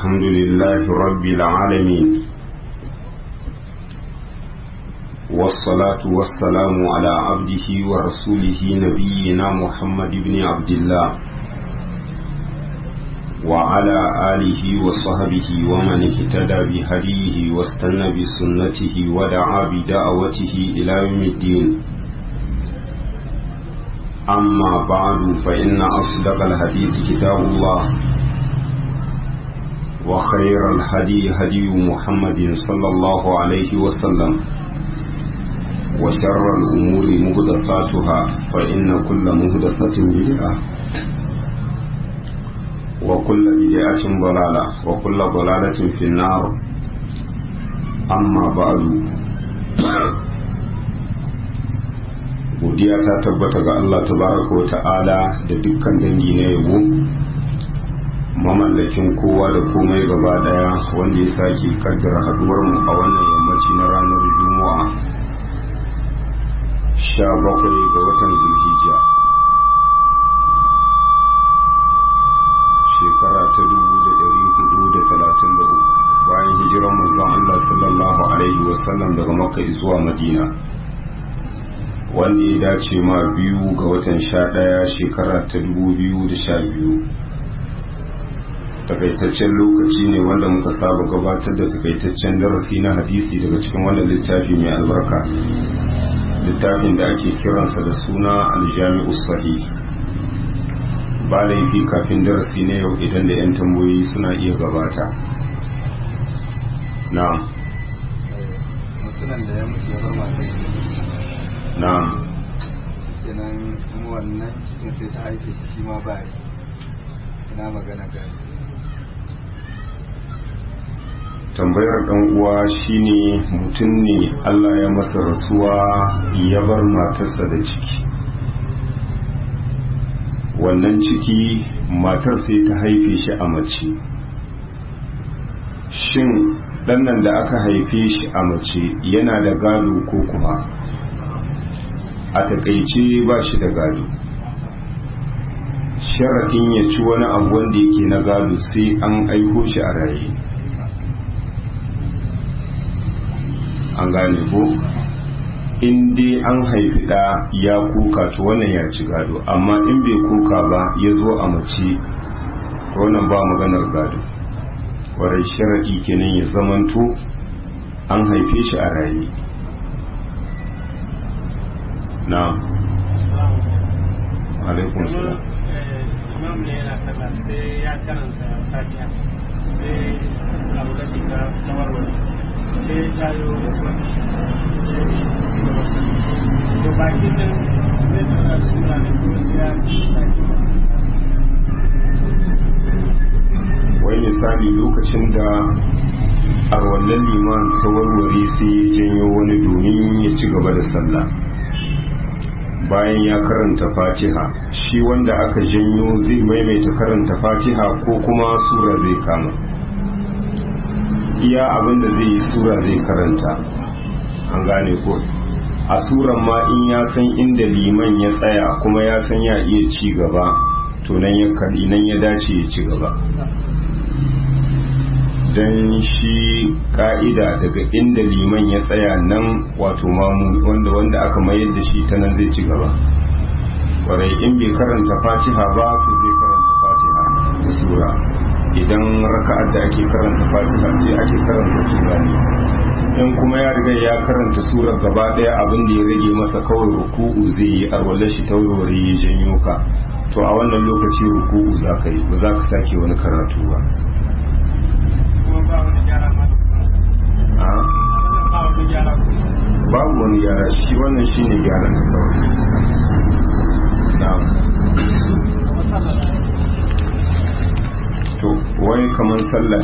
الحمد لله رب العالمين والصلاة والسلام على عبده ورسوله نبينا محمد بن عبد الله وعلى آله وصحبه ومن اهتدى بهديه واستنى بسنته ودعا بدعوته إلى يوم الدين أما بعد فإن أصدق الحديث كتاب الله وخير الهدي هدي محمد صلى الله عليه وسلم وشر الأمور محدثاتها فإن كل محدثة بدعة وكل بدعة ضلالة وكل ضلالة في النار أما بعد godiya ta tabbata ga Allah tabaraka wa ta'ala da dukkan dangi na yabo mamallakin kowa da komai gaba daya wanda ya sake kaddara haduwar mu a wannan yammaci na ranar Juma'a 17 ga watan Zulhijja shekara ta 1433 bayan hijiran manzon Allah sallallahu alaihi wasallam daga Makka zuwa Madina wanda ya dace ma 2 ga watan 11 shekara ta 2012 takaitaccen lokaci ne wanda muka saba gabatar da takaitaccen darasi na hadisi daga cikin wannan littafi mai albarka littafin da ake kiransa da suna aljami'u sahih ba laifi kafin darasi ne yau idan da 'yan tambayoyi suna iya gabata na mutunan da ya mutu ya bar matar na'am kenan kuma wannan cikin sai ta haife shi ma ba ina magana ga tambayar dan uwa shine mutum ne Allah ya masa rasuwa ya bar matarsa da ciki wannan ciki matar sai ta haife shi a mace shin dan nan da aka haife shi a mace yana da gado ko kuma a takaice ba shi da gado sharaɗin ya ci wani abu wanda yake na gado sai an aiko shi a raye an gane ko in dai an haifi ɗa ya kuka to wannan ya ci gado amma in bai kuka ba ya zo a mace to wannan ba maganar gado warai sharaɗi kenan ya zamanto an haife shi a raye na alaikun salam imam ne yana sallah sai ya karanta fatiha sai abu da shi ta warware sai ya shayo da sani sai ya ci gaba sani to bakin nan zai tara da suna da kuma sai ya sake wai misali lokacin da arwallon liman ta warware sai ya janyo wani domin ya ci gaba da sallah bayan ya karanta fatiha shi wanda aka janyo zai maimaita karanta fatiha ko kuma sura zai kama iya abinda zai yi sura zai karanta an gane ko a suran ma in ya san inda liman ya tsaya kuma ya san ya iya ci gaba to nan ya dace ya ci gaba don shi ka'ida daga inda liman ya tsaya nan wato mamu wanda aka mayar da shi ta nan zai ci gaba warai in bai karanta fatiha ba to zai karanta fatiha da sura idan raka'ar da ake karanta fatiha sai ake karanta sura ne in kuma ya riga ya karanta sura gaba daya abin da ya rage masa kawai ruku'u zai yi arwallar shi taurari ya janyo ka to a wannan lokaci ruku'u za ka yi ba za ka sake wani karatu ba babu wani gyara shi wannan shi ne gyaran da kawai to wani kamar sallah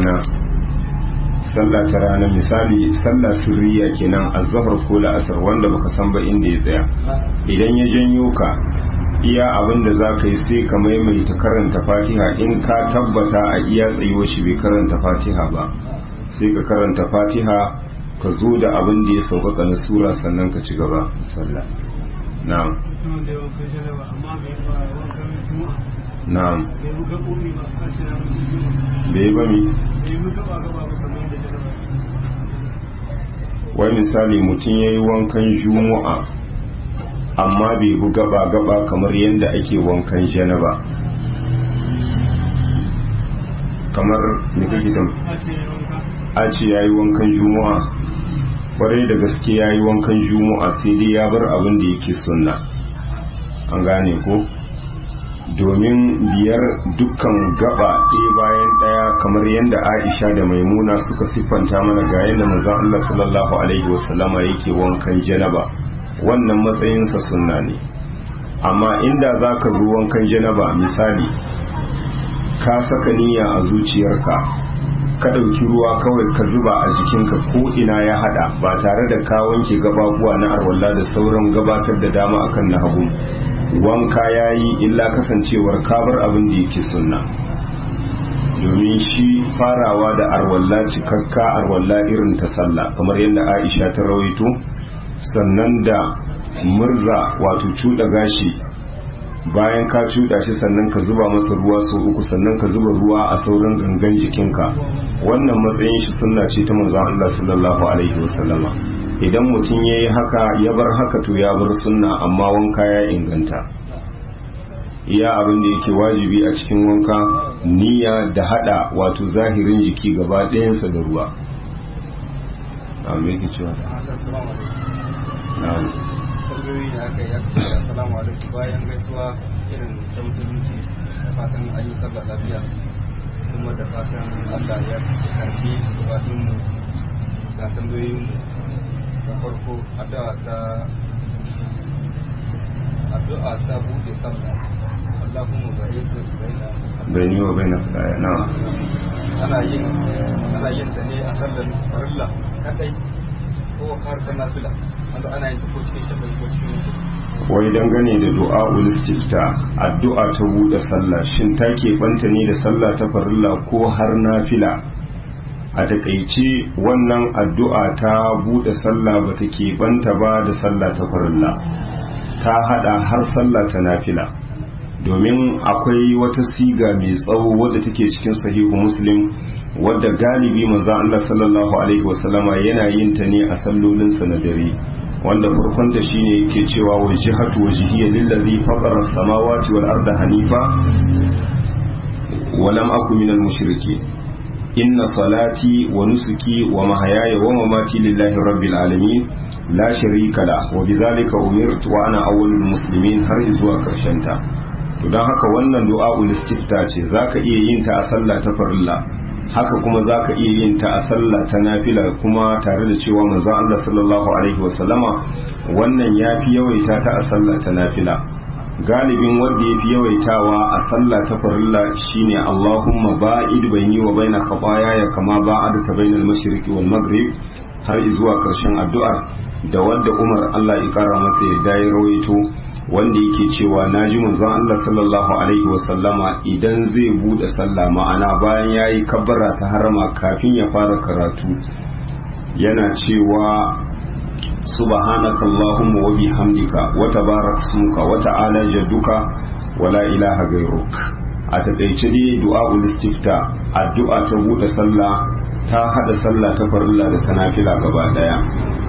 ta rana misali sallah sirriya kenan azhar ko la'asar wanda baka san ba inda ya tsaya idan ya janyo ka iya abin da za ka yi sai ka maimaita karanta fatiha in ka tabbata a iya tsayuwa shi bai karanta fatiha ba sai ka karanta fatiha ka zo da abin da ya sauƙaƙa na sura sannan ka ci gaba sallah na'am na'am bai buga ƙomi ba a ce na mutum bai ba mi bai buga ba gaba ba kamar yadda jaraba wai misali mutum ya yi wankan juma'a amma bai bu gaba kamar yadda ake wankan janaba kamar nikitan a ce ya yi wankan juma'a kwarai da gaske ya yi wankan juma'a sai dai ya bar abin da yake sunna an gane ko domin biyar dukkan gaba ɗaya bayan ɗaya kamar yadda Aisha da Maimuna suka siffanta mana ga yadda manzon Allah sallallahu alaihi wasallama yake wankan janaba wannan matsayinsa sunna ne amma inda zaka zo wankan janaba misali ka saka niyya a zuciyarka ka ɗauki ruwa kawai ka zuba a jikinka ko ina ya hada ba tare da ka wanke gababuwa na arwalla da sauran gabatar da dama akan na hagu wanka ya yi illa kasancewar kabar abin da yake sunna domin shi farawa da arwalla cikakka arwalla irin ta sallah kamar yadda Aisha ta rawaito sannan da murza wato cuɗa gashi bayan ka cuɗa shi sannan ka zuba masa ruwa sau uku sannan ka zuba ruwa a sauran gangan jikinka wannan matsayin shi sunna ce ta manzon Allah sallallahu alaihi wasallama idan mutum ya yi haka ya bar haka to ya bar sunna amma wanka ya inganta iya abin da yake wajibi a cikin wanka niyya da hada wato zahirin jiki gaba ɗayansa da ruwa amin yake cewa na'am tambayoyi da aka yi aka ce assalamu alaikum bayan gaisuwa irin ta musulunci da fatan an yi sallah lafiya kuma da fatan Allah ya karbi bukatun mu da tambayoyin mu da farko addu'a ta bude sallah Allah kuma ga yesu bayani wa bayna fadaya na ana yin ta ne a sallar farilla kadai ko har ta nafila wanda ana yin ta ko cikin shafi ko cikin wai dangane da du'a istifta addu'a ta bude sallah shin ta keɓanta ne da sallah ta farilla ko har nafila a takaice wannan addu'a ta bude sallah ba ta keɓanta ba da sallah ta farilla ta hada har sallah ta nafila domin akwai wata siga mai tsawo wadda take cikin sahihu muslim wadda galibi manzo Allah sallallahu alaihi wasallama yana yin ta ne a sallolinsa na dare wanda farkon ta shine yake cewa wajhatu wajhiya lillazi fatara as-samawati wal arda hanifa wa lam aku minal mushrikeen inna salati wa nusuki wa mahayaya wa mamati lillahi rabbil alamin la sharika la wa bidhalika umirtu wa ana awwalul muslimin har zuwa karshen ta to dan haka wannan du'a'ul istifta ce zaka iya yin ta a sallah ta farilla haka kuma zaka iya yin ta a sallah ta nafila kuma tare da cewa manzo Allah sallallahu alaihi wasallama wannan yafi yawaita ta a sallah ta nafila galibin wanda yafi yawaitawa a sallah ta farilla shine Allahumma ba'id baini wa baina khataaya kama ba'adta bainal mashriqi wal maghrib har zuwa karshen addu'ar da wanda Umar Allah ya kara masa yadda ya rawaito wanda yake cewa naji manzon Allah sallallahu alaihi wasallama idan zai bude sallah ma'ana bayan yayi kabbara ta harama kafin ya fara karatu yana cewa subhanaka allahumma wa bihamdika wa tabarak ismuka wa ta'ala jadduka wa la ilaha ghayruk a takaice dai du'a'ul istifta addu'a ta bude sallah ta hada sallah ta farilla da ta nafila gaba daya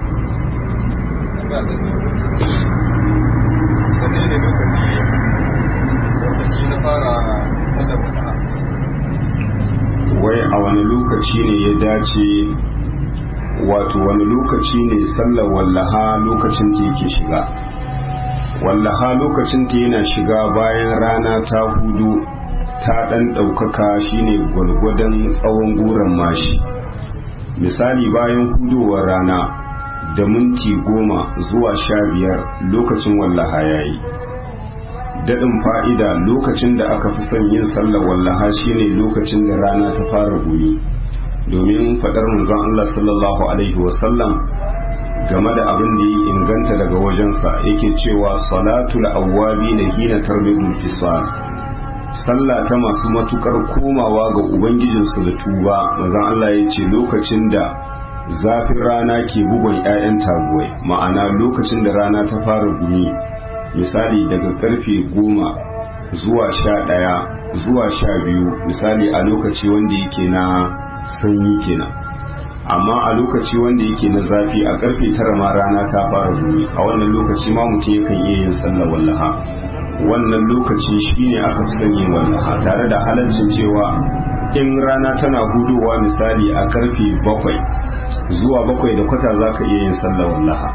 wanne ne lokaci na fara sadaka wai a wani lokaci ne ya dace wato wani lokaci ne sallar wallaha lokacin ta yake shiga wallaha lokacin ta yana shiga bayan rana ta hudu ta dan daukaka shine gwargwadon tsawon guran mashi misali bayan hudowar rana da minti 10 zuwa 15 lokacin wallaha yayi daɗin fa'ida lokacin da aka fi son yin sallar wallaha shine lokacin da rana ta fara gumi domin faɗar manzon Allah sallallahu alaihi wasallam game da abin da ya inganta daga wajensa yake cewa salatul awwabi na hina tarbidul fisal sallah ta masu matukar komawa ga ubangijinsu da tuba manzon Allah ya ce lokacin da zafin rana ke bugun 'ya'yan taguwai ma'ana lokacin da rana ta fara gumi misali daga karfe 10 zuwa 11 zuwa 12 misali a lokaci wanda yake na sanyi kenan. Amma a lokaci wanda yake na zafi a karfe 9 ma rana ta fara gumi, a wannan lokaci ma mutum yakan iya yin sallar wallaha. Wannan lokaci shine aka fi son yin wallaha, tare da halaccin cewa in rana tana hudowa misali a karfe 7 zuwa 7:15 za ka iya yin sallar wallaha.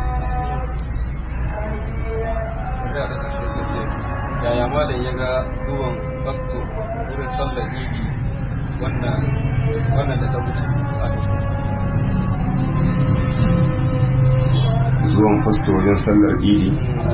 yaya malam ya ga zuwan fasto wurin sallar idi wannan da ta wuce zuwan fasto wajen sallar idi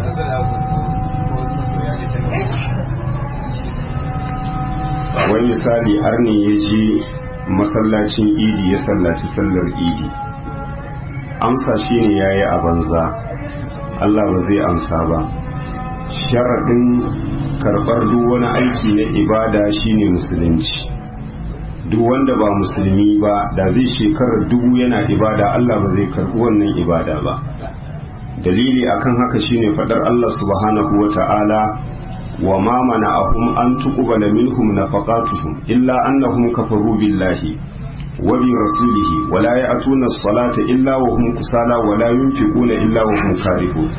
wai misali har ne ya je masallacin idi ya sallaci sallar idi, amsa shine yayi a banza, Allah ba zai amsa ba. Sharaɗin karɓar duk wani aiki na ibada shine musulunci. Duk wanda ba musulmi ba da zai shekarar 1000 yana ibada, Allah ba zai karɓi wannan ibada ba. Dalili akan haka shine faɗar Allah subhanahu wa ta'ala, wa ma mana'ahum an tuqbala minhum nafaqatuhum illa annahum kafaru billahi wa bi rasulihi wa la ya'tuna as-salata illa wa hum kusala wa la yunfiquna illa wa hum karihun.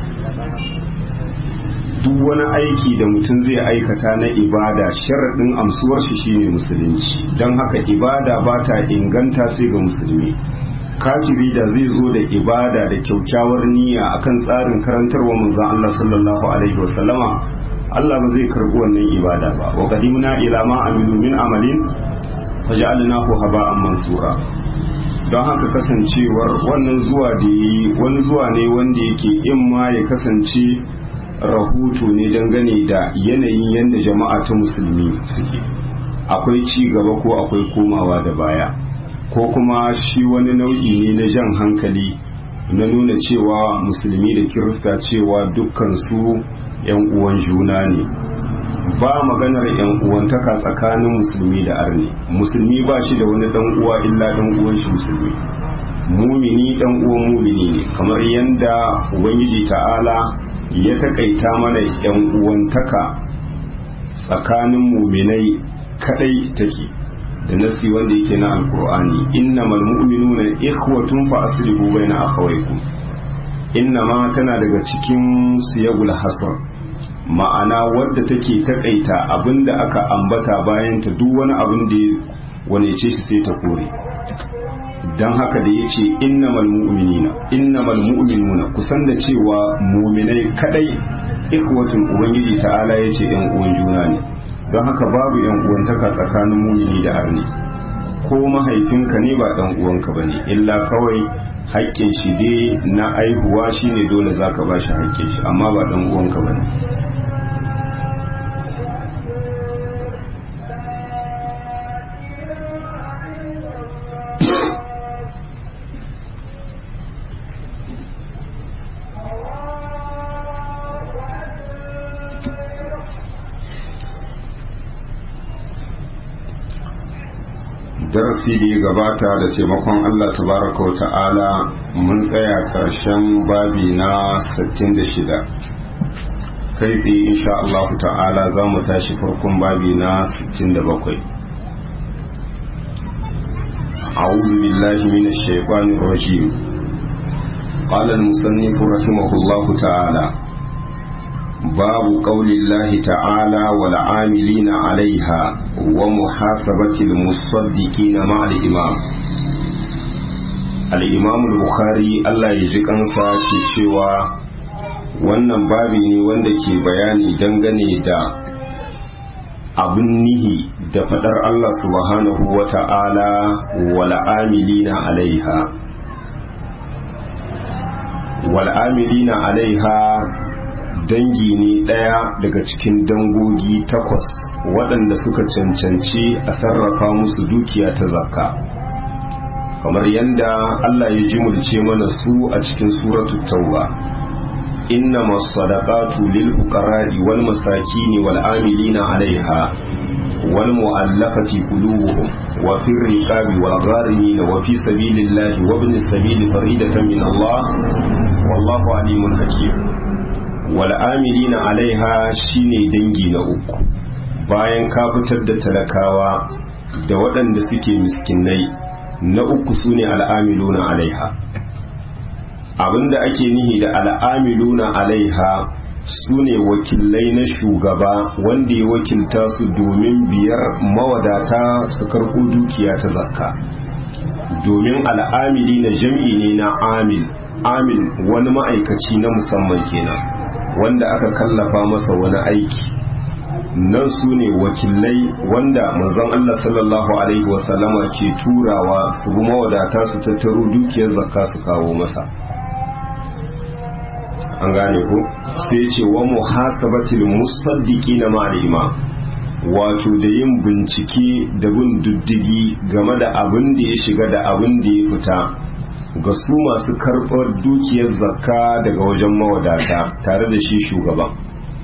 Duk wani aiki da mutum zai aikata na ibada sharaɗin amsuwar shi shine musulunci, don haka ibada ba ta inganta sai ga musulmi. Kafiri da zai zo da ibada da kyaukyawar niyya akan tsarin karantarwa manzon Allah sallallahu alaihi wasallama, Allah ba zai karbi wannan ibada ba. Wa qadimna ila ma amilu min amalin faj'alnahu haba'an mansura. Don haka kasancewar wannan zuwa da yi wani zuwa ne wanda yake in ma ya kasance rahoto ne dangane da yanayin yadda jama'a ta musulmi suke, akwai ci gaba ko akwai komawa da baya, ko kuma shi wani nau'i ne na jan hankali na nuna cewa musulmi da kirista cewa dukkan su 'yan uwan juna ne. Ba maganar 'yan uwantaka tsakanin musulmi da arni. Musulmi ba shi da wani dan uwa illa dan uwan shi musulmi. Mumini dan uwan mumini ne, kamar yanda ubangiji ta'ala ya takaita mana 'yan uwantaka tsakanin muminai kadai take da nasi wanda yake na alkur'ani, innamal mu'minuna ikhwatun fa aslihu baina akhawaykum. Innama tana daga cikin siyagul hasr, ma'ana wadda take takaita abinda aka ambata bayan ta duk wani abin da wane ce shi sai ta kore. Dan haka da yace innamal mu'minuna kusan da cewa mu'minai kadai ikhwatun, ubangiji ta'ala yace yan uwan juna ne. Don haka babu yan uwantaka tsakanin mu'mini da arni. Ko mahaifinka ne ba dan uwanka bane, illa kawai haƙƙin shi dai na aihuwa shine dole zaka ba shi haƙƙin shi, amma ba dan uwanka bane. darasi da ya gabata da taimakon Allah tabaraka wa ta'ala mun tsaya karshen babi na 66, kai tsaye insha Allah ta'ala za mu tashi farkon babi na 67. a'udhu billahi minash shaitanir rajim. qala al-musannif rahimahullah ta'ala باب قول الله تعالى والعاملين عليها ومحاسبة المصدقين مع الإمام. الإمام البخاري الله يجزيه kansa ke cewa wannan babi ne wanda ke bayani dangane da abin nihi da fadar Allah subhanahu wa ta'ala wal amilina alaiha. Wal amilina alaiha dangi ne ɗaya daga cikin dangogi 8 waɗanda suka cancanci a sarrafa musu dukiya ta zakka, kamar yadda Allah ya jimulce mana su a cikin suratul tauba. innama sadaqatu lil fuqara'i wal masakin wal amilina 'alayha wal mu'allafati qulubuhum wa fir riqabi wal gharimin wa fi sabilillahi wa ibn as-sabili faridatan min Allah wallahu alimun hakim. Wal amilina alaiha shine dangi na uku, bayan ka fitar da talakawa da waɗanda suke miskinai, na uku su ne al'amiluna alaiha. Abinda ake nihi da al'amiluna alaiha su ne wakilai na shugaba wanda ya wakilta su domin biyar mawadata su karɓo dukiya ta zakka. Domin al'amili na jam'i ne na amil, amil wani ma'aikaci na musamman kenan wanda aka kallafa masa wani aiki. Nan su ne wakilai wanda manzon Allah sallallahu alaihi wasallama ke turawa su bi mawadata su tattaro dukiyar zakka su kawo masa. An gane ko sai ce wa muhasabatil musaddiqina ma'al imam, wato da yin bincike da bin diddigi game da abin da ya shiga da abin da ya fita ga su masu karɓar dukiyar zakka daga wajen mawadata tare da shi shugaban.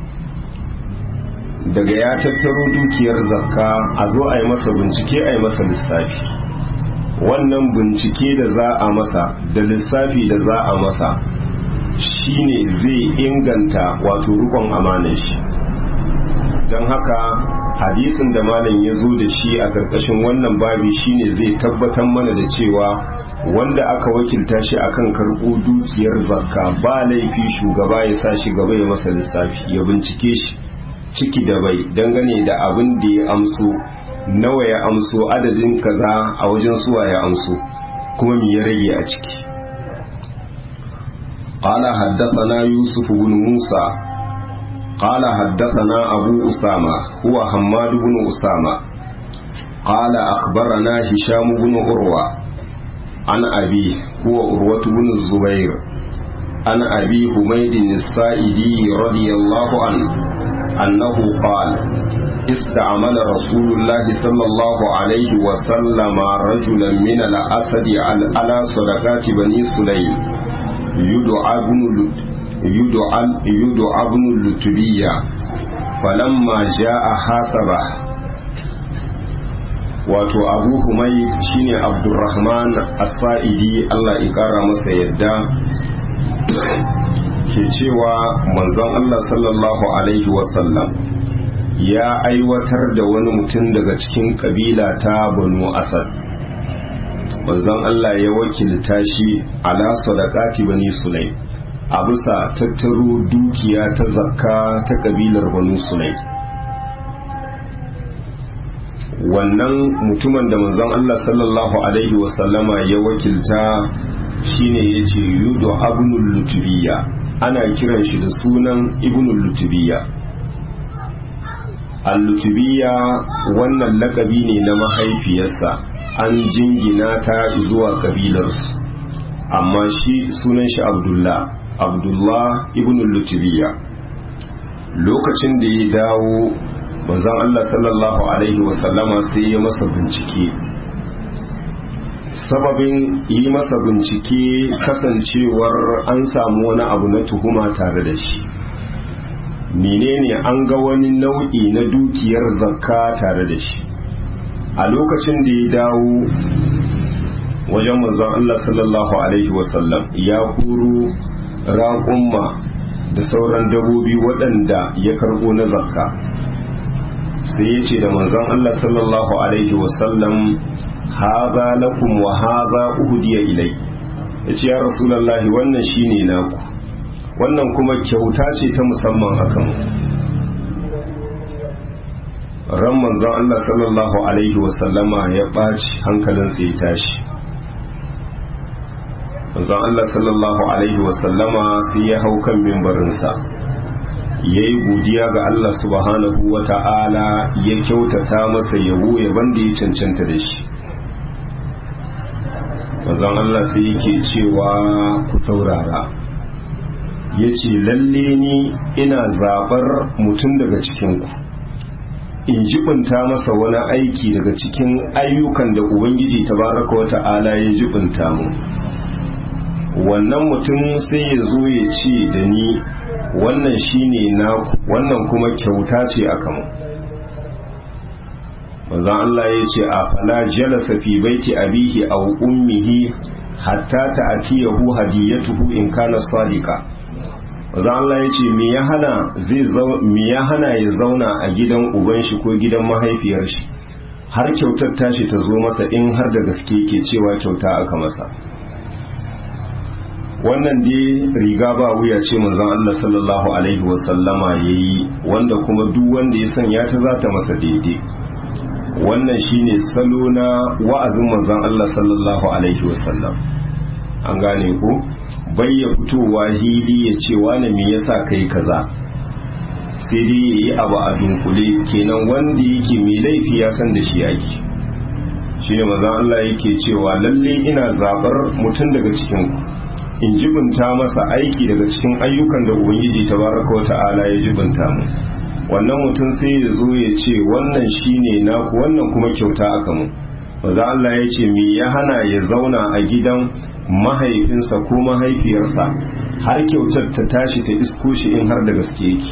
Daga ya tattaro dukiyar zakka a zo a yi masa bincike, a yi masa lissafi. Wannan bincike da za a masa da lissafi da za a masa shine zai inganta wato rukun amanar shi. Don haka hadisin da malam ya zo da shi a karkashin wannan babi shine zai tabbatar mana da cewa wanda aka wakilta shi akan karɓo dukiyar zakka ba laifi shugaba ya sa shi gaba ya masa lissafi, ya bincike shi ciki da bai dangane da abin da ya amso, nawa ya amso, adadin kaza a wajen suwa ya amso, kuma me ya rage a ciki. قال حدثنا يوسف بن موسى قال حدثنا أبو أسامة هو حماد بن أسامة قال أخبرنا هشام بن عروة عن أبيه هو عروة بن الزبير عن أبي حميد السائدي رضي الله عنه أنه قال استعمل رسول الله صلى الله عليه وسلم رجلا من الأسد على صدقات بني سليم يدعى ابن اللتبية فلما جاء حاسبه. wato abu humayd shine abdurrahman as-sa'idi Allah ya kara masa yadda ke cewa manzon Allah sallallahu alaihi wasallam ya aiwatar da wani mutum daga cikin kabila ta banu asad. Manzon Allah ya wakilta shi ala sadaqati bani sulaim, a bisa tattaro dukiya ta zakka ta kabilar banu sulaim. Wannan mutumin da manzon Allah sallallahu alaihi wasallama ya wakilta shine yace yudu abnul lutubiyya, ana kiran shi da sunan ibnul lutubiyya. Al-lutubiyya wannan lakabi ne na mahaifiyarsa, an jingina ta zuwa kabilarsu, amma shi sunan shi Abdullah ibn Lutubiyya. Lokacin da ya dawo manzon Allah sallallahu alaihi wasallama sai ya masa bincike. Sababin yi masa bincike kasancewar an samu wani abu na tuhuma tare da shi. Menene an ga wani nau'i na dukiyar zakka tare da shi. A lokacin da ya dawo wajen manzon Allah sallallahu alaihi wasallam ya huru raƙumma da sauran dabobi waɗanda ya karɓo na zakka, sai ya ce da manzon Allah sallallahu alaihi wasallam haza lakum wa haza uhdiya ilai. Ya ce ya rasulallahi wannan shine naku, wannan kuma kyauta ce ta musamman akan ran manzon Allah sallallahu alaihi wasallama ya ɓaci, hankalinsa ya tashi. Manzon Allah sallallahu alaihi wasallama sai ya hau kan mimbarinsa ya yi godiya ga Allah subhanahu wa ta'ala, ya kyautata masa yabo yaban da ya cancanta da shi. Manzon Allah sai yake cewa ku saurara, ya ce lalle ni ina zaɓar mutum daga cikinku in jibinta masa wani aiki daga cikin ayyukan da Ubangiji tabaraka wa ta'ala ya jibinta mu. Wannan mutum sai ya zo ya ce da ni wannan shine naku, wannan kuma kyauta ce aka mu. Manzon Allah ya ce a fala jalasa fi baiti abihi aw ummihi hatta ta'tiyahu hadiyatuhu in kana sadiqa. maza Allah ya ce me ya hana ya zauna a gidan uban shi ko gidan mahaifiyar shi har kyautar tashi ta zo masa in har da gaske ke cewa kyauta aka masa. Wannan dai riga ba wuya ce manzon Allah sallallahu alaihi wasallama yayi, wanda kuma duk wanda ya sanya ta za ta masa daidai. Wannan shine salo na wa'azin manzon Allah sallallahu alaihi wasallam. An gane ko bai ya fitowa hili ya ce wani me yasa kai kaza, sai dai yayi abu a dunkule, kenan wanda yake mai laifi ya san da shi yake. Shine manzon Allah yake cewa lalle ina zabar mutum daga cikin ku in jibinta masa aiki daga cikin ayyukan da Ubangiji tabaraka wa ta'ala ya jibinta mu. Wannan mutum sai ya zo ya ce wannan shine naku, wannan kuma kyauta aka mu. Maza Allah ya ce me ya hana ya zauna a gidan mahaifinsa ko mahaifiyarsa har kyautar ta tashi ta isko shi in har da gaske yake.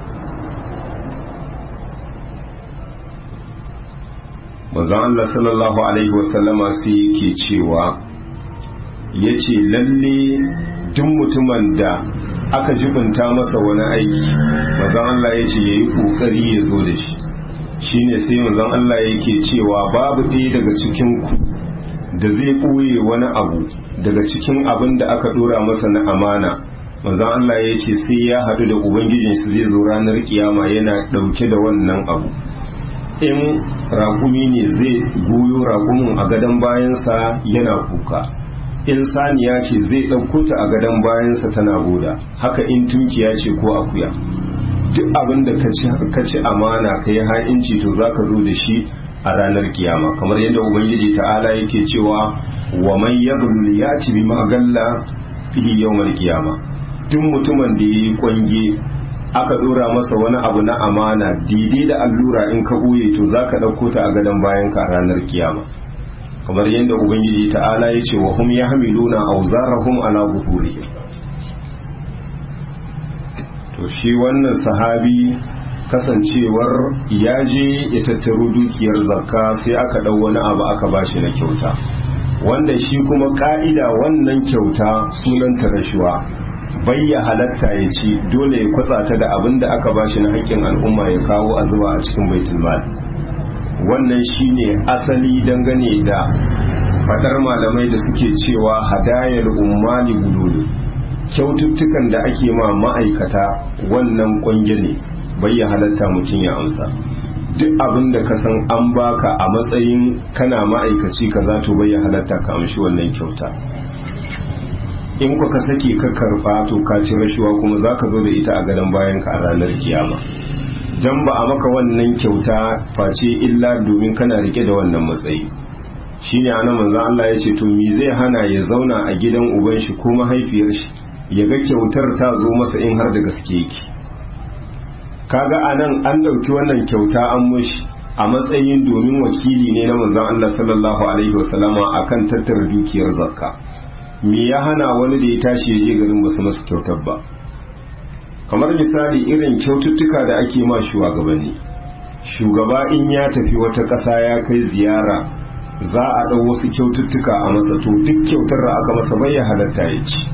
Maza Allah sallallahu alaihi wasallama sai yake cewa ya ce lalle duk mutumin da aka jibinta masa wani aiki mazan Allah ya ce ya yi ƙoƙari ya zo da shi. Shi ne sai mazan Allah yake cewa babu ɗaya daga cikinku da zai ɓoye wani abu daga cikin abin da aka ɗora masa na amana. Mazan Allah ya ce sai ya haɗu da Ubangijinsa zai zo ranar kiyama yana ɗauke da wannan abu. In raƙumi ne zai goyo raƙumin a gadon bayansa yana kuka, in saniya ce zai ɗauko ta a gadon bayansa tana goda, haka in tunkiya ce ko akuya. Duk abin da ka ci amana ka yi ha'inci to za ka zo da shi a ranar kiyama, kamar yadda Ubangiji ta'ala yake cewa wa man yaghlul yati bima galla fi yawmal qiyama. Duk mutumin da yayi kwange aka dora masa wani abu na amana daidai da allura in ka boye to za ka ɗauko ta a gadon bayanka a ranar kiyama. Kamar yadda Ubangiji ta'ala ya ce wa hum yahmiluna awzarahum ala zuhurihim. To shi wannan sahabi kasancewar ya je ya tattaro dukiyar zakka sai aka dau wani abu aka bashi na kyauta, wanda shi kuma ka'ida wannan kyauta sunanta rashuwa, bai ya halatta ya ci, dole ya kwatsa ta da abin da aka bashi na haƙƙin al'umma ya kawo a zuba a cikin baitul mal. Wannan shine asali dangane da fadar malamai da suke cewa hadayar ummali bululu, kyaututtukan da ake ma ma'aikata wannan kwange ne, bai ya halatta mutum ya amsa. Duk abin da ka san an baka a matsayin kana ma'aikaci kaza to bai ya halatta ka amshi wannan kyauta. In ka sake ka karba to ka ci rashuwa kuma zaka zo da ita a gadon bayanka a ranar kiyama. Dan ba a maka wannan kyauta face illa domin kana rike da wannan matsayi. Shine anan manzo Allah ya ce to me zai hana ya zauna a gidan uban shi ko mahaifiyar shi ya ga kyautar ta zo masa in har da gaske yake. Kaga anan an dauki wannan kyauta an mushi a matsayin domin wakili ne na manzo Allah sallallahu alaihi wasallama akan tattara dukiyar zakka. Me ya hana wani da ya tashi ya je garin basu masa kyautar ba? Kamar misali irin kyaututtuka da ake ma shugabanni. Shugaba in ya tafi wata ƙasa ya kai ziyara za a ɗau wasu kyaututtuka a masa, to duk kyautar da aka masa bai ya halatta ya ci.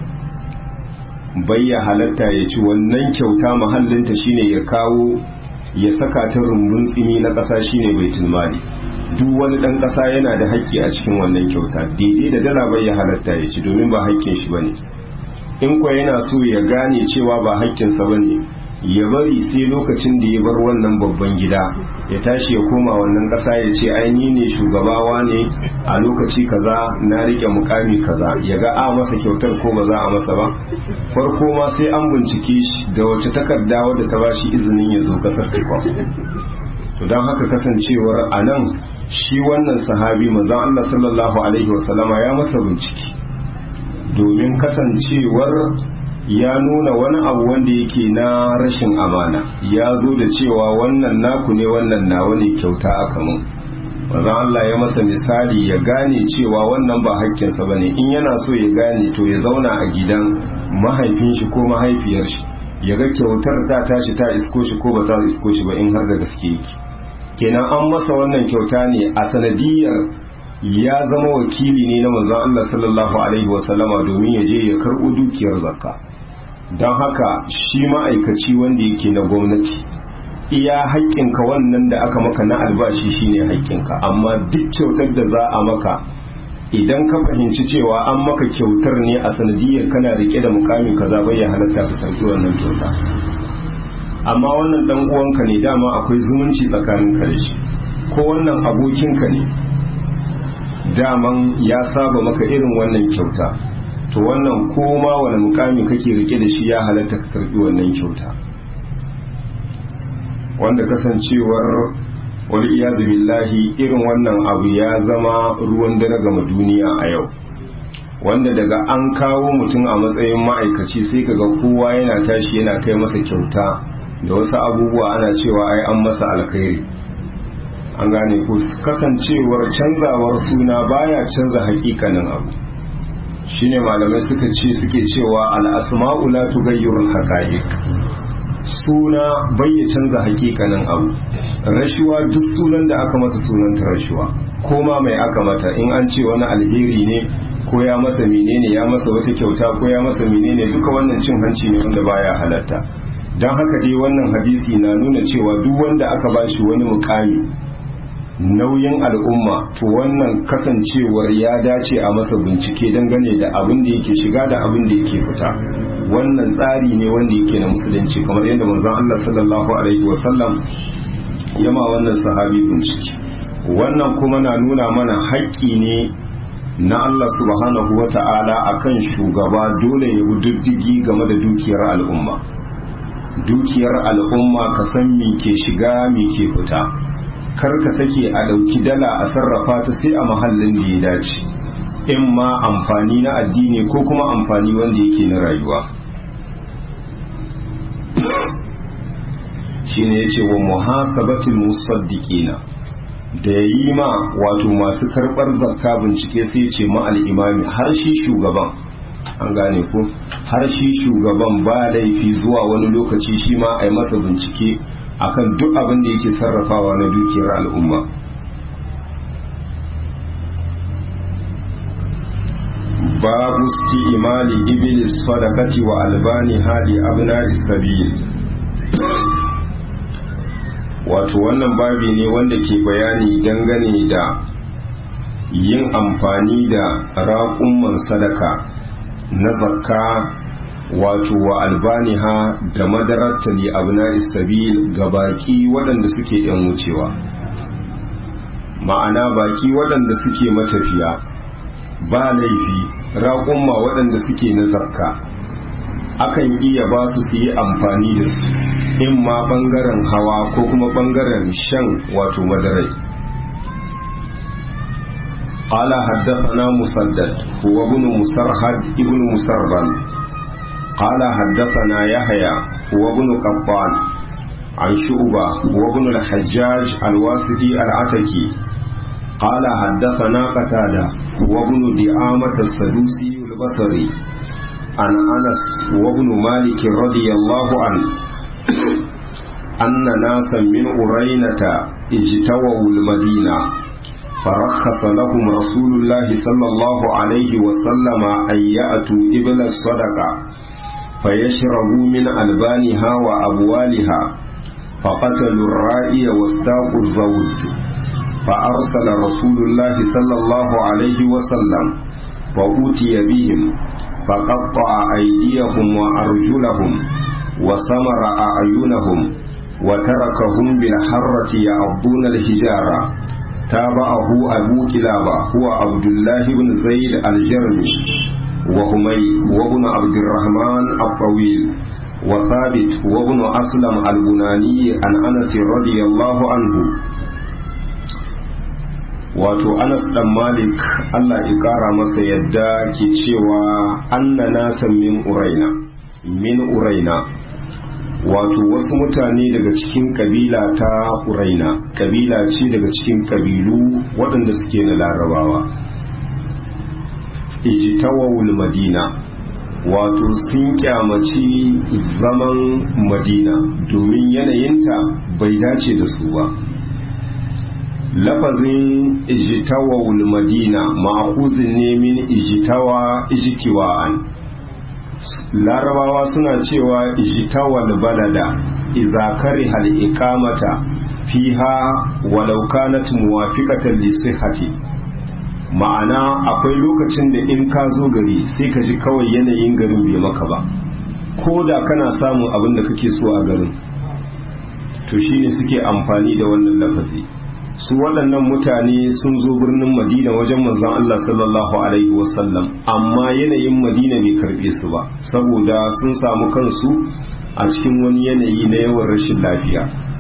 Bai ya halatta ya ci wannan kyauta mahallinta shine ya kawo ya saka ta rumbun tsini na ƙasa shine baitul mali. Duk wani ɗan ƙasa yana da haƙƙi a cikin wannan kyauta, daidai da dala bai ya halatta ya ci domin ba haƙƙin shi bane. In kuwa yana so ya gane cewa ba haƙƙinsa bane, ya bari sai lokacin da ya bar wannan babban gida ya tashi ya koma wannan ƙasa ya ce ai ni ne shugabawa ne a lokaci kaza na rike mukami kaza, ya ga a masa kyautar ko ba za a masa ba. Farko ma sai an bincike shi da wace takarda wadda ta bashi izinin ya zo ƙasar tukwa. To don haka kasancewar a nan shi wannan sahabi manzon Allah sallallahu alaihi wasallama ya masa bincike domin kasancewar ya nuna wani abu wanda yake na rashin amana, ya zo da cewa wannan naku ne wannan nawa ne kyauta aka mun. Manzon Allah ya masa misali ya gane cewa wannan ba hakkinsa bane, in yana so ya gane to ya zauna a gidan mahaifin shi ko mahaifiyar shi ya ga kyautar ta tashi ta isko shi ko ba ta isko shi ba in har da gaske yake. Kenan an masa wannan kyauta ne a sanadiyar ya zama wakili ne na manzon Allah sallallahu alaihi wasallama domin ya je ya karɓo dukiyar zakka. don haka shi ma'aikaci wanda yake na gwamnati iya haƙƙinka wannan da aka maka na albashi shine haƙƙinka, amma duk kyautar da za a maka idan ka fahimci cewa an maka kyautar ne a sanadiyar kana rike da mukami kaza bai ya halatta ka karɓi wannan kyauta. Amma wannan dan uwanka ne, dama akwai zumunci tsakanin ka da shi, ko wannan abokinka ne daman ya saba maka irin wannan kyauta, to wannan koma wani mukami kake rike da shi ya halatta ka karɓi wannan kyauta. Wanda kasancewar wal iyazu billahi irin wannan abu ya zama ruwan dare gama duniya a yau, wanda daga an kawo mutum a matsayin ma'aikaci sai kaga kowa yana tashi yana kai masa kyauta da wasu abubuwa ana cewa ai an masa alkhairi. An gane ko kasancewar canzawar suna baya canza hakikanin abu, shine malamai suke cewa al asma'u la tughayyiru al haqa'iq, suna bai ya canza hakikanin abu. Rashuwa duk sunan da aka mata sunanta rashuwa, ko ma mai aka mata, in an ce wani alheri ne ko ya masa menene, ya masa wata kyauta ko ya masa menene, duka wannan cin hanci ne wanda baya halatta. Don haka dai wannan hadisi na nuna cewa duk wanda aka bashi wani mukami nauyin al'umma, to wannan kasancewar ya dace a masa bincike dangane da abin da yake shiga da abin da yake fita. Wannan tsari ne wanda yake na musulunci, kamar yadda manzon Allah sallallahu alaihi wasallam yama wannan sahabi bincike. Wannan kuma na nuna mana haƙƙi ne na Allah subhanahu wata'ala akan shugaba, dole ya bi diddigi game da dukiyar al'umma. Dukiyar al'umma ka san me ke shiga me ke fita, kar ka sake a ɗauki dala a sarrafa ta sai a mahallin da ya dace, in ma amfani na addini ko kuma amfani wanda yake na rayuwa. shine yace wa muhasabatul musaddiqina, da yi ma wato masu karɓar zakka bincike sai yace ma al-imami, har shi shugaban, an gane ko, har shi shugaban ba laifi zuwa wani lokaci shi ma a yi masa bincike akan duk abin da yake sarrafawa na dukiyar al'umma. babu isti'mali iblis sadaqati wa albani hali abna'is sabil. Wato wannan babi ne wanda ke bayani dangane da yin amfani da raƙumman sadaka na zakka, wato wa albaniha da madararta li abna'is sabil ga baki waɗanda suke yan wucewa, ma'ana baki waɗanda suke matafiya ba laifi raƙumma waɗanda suke na zakka akan iya ba su yi amfani da su, in ma ɓangaren hawa ko kuma ɓangaren shan wato madarai. قال حدثنا مسدد هو ابن مسرهد ابن مسربل قال حدثنا يحيى هو ابن قطان عن شعبة هو ابن الحجاج الواسطي العتكي قال حدثنا قتادة هو ابن دعامة السدوسي البصري عن أنس وابن مالك رضي الله عنه أن ناسا من أرينة اجتووا المدينة فرخص لهم رسول الله صلى الله عليه وسلم أن يأتوا إبل الصدقة فيشربوا من ألبانها وأبوالها، فقتلوا الرائي واستاقوا الزوج. فأرسل رسول الله صلى الله عليه وسلم فأوتي بهم فقطع أيديهم وأرجلهم وسمر أعينهم وتركهم بالحرة يعضون الحجارة. تابعه أبو كلابة هو عبد الله بن زيد الجرمي وهمي وابن عبد الرحمن الطويل وثابت وابن أسلم البناني عن أنس رضي الله عنه. wato Anas dan Malik Allah ya kara masa yadda ke cewa anna nasan min uraina wato wasu mutane daga cikin kabila ta uraina, kabila ce daga cikin kabilu waɗanda suke na larabawa, ijtawawul madina wato sun kyamaci zaman madina domin yanayinta bai dace da su ba. lafazin ijtawawul madina ma'khuzun ne min ijtawa ijtiwa'an, larabawa suna cewa ijtawal balada idza kariha al-iqamata fiha walau kanat muwafiqatan li sihhati, ma'ana akwai lokacin da in ka zo gari sai ka ji kawai yanayin garin bai maka ba, ko da kana samun abin da kake so a garin. To shine suke amfani da wannan lafazi. Su waɗannan mutane sun zo birnin Madina wajen manzon Allah sallallahu alaihi wasallam, amma yanayin Madina bai karbe su ba saboda sun samu kansu a cikin wani yanayi na yawan rashin lafiya.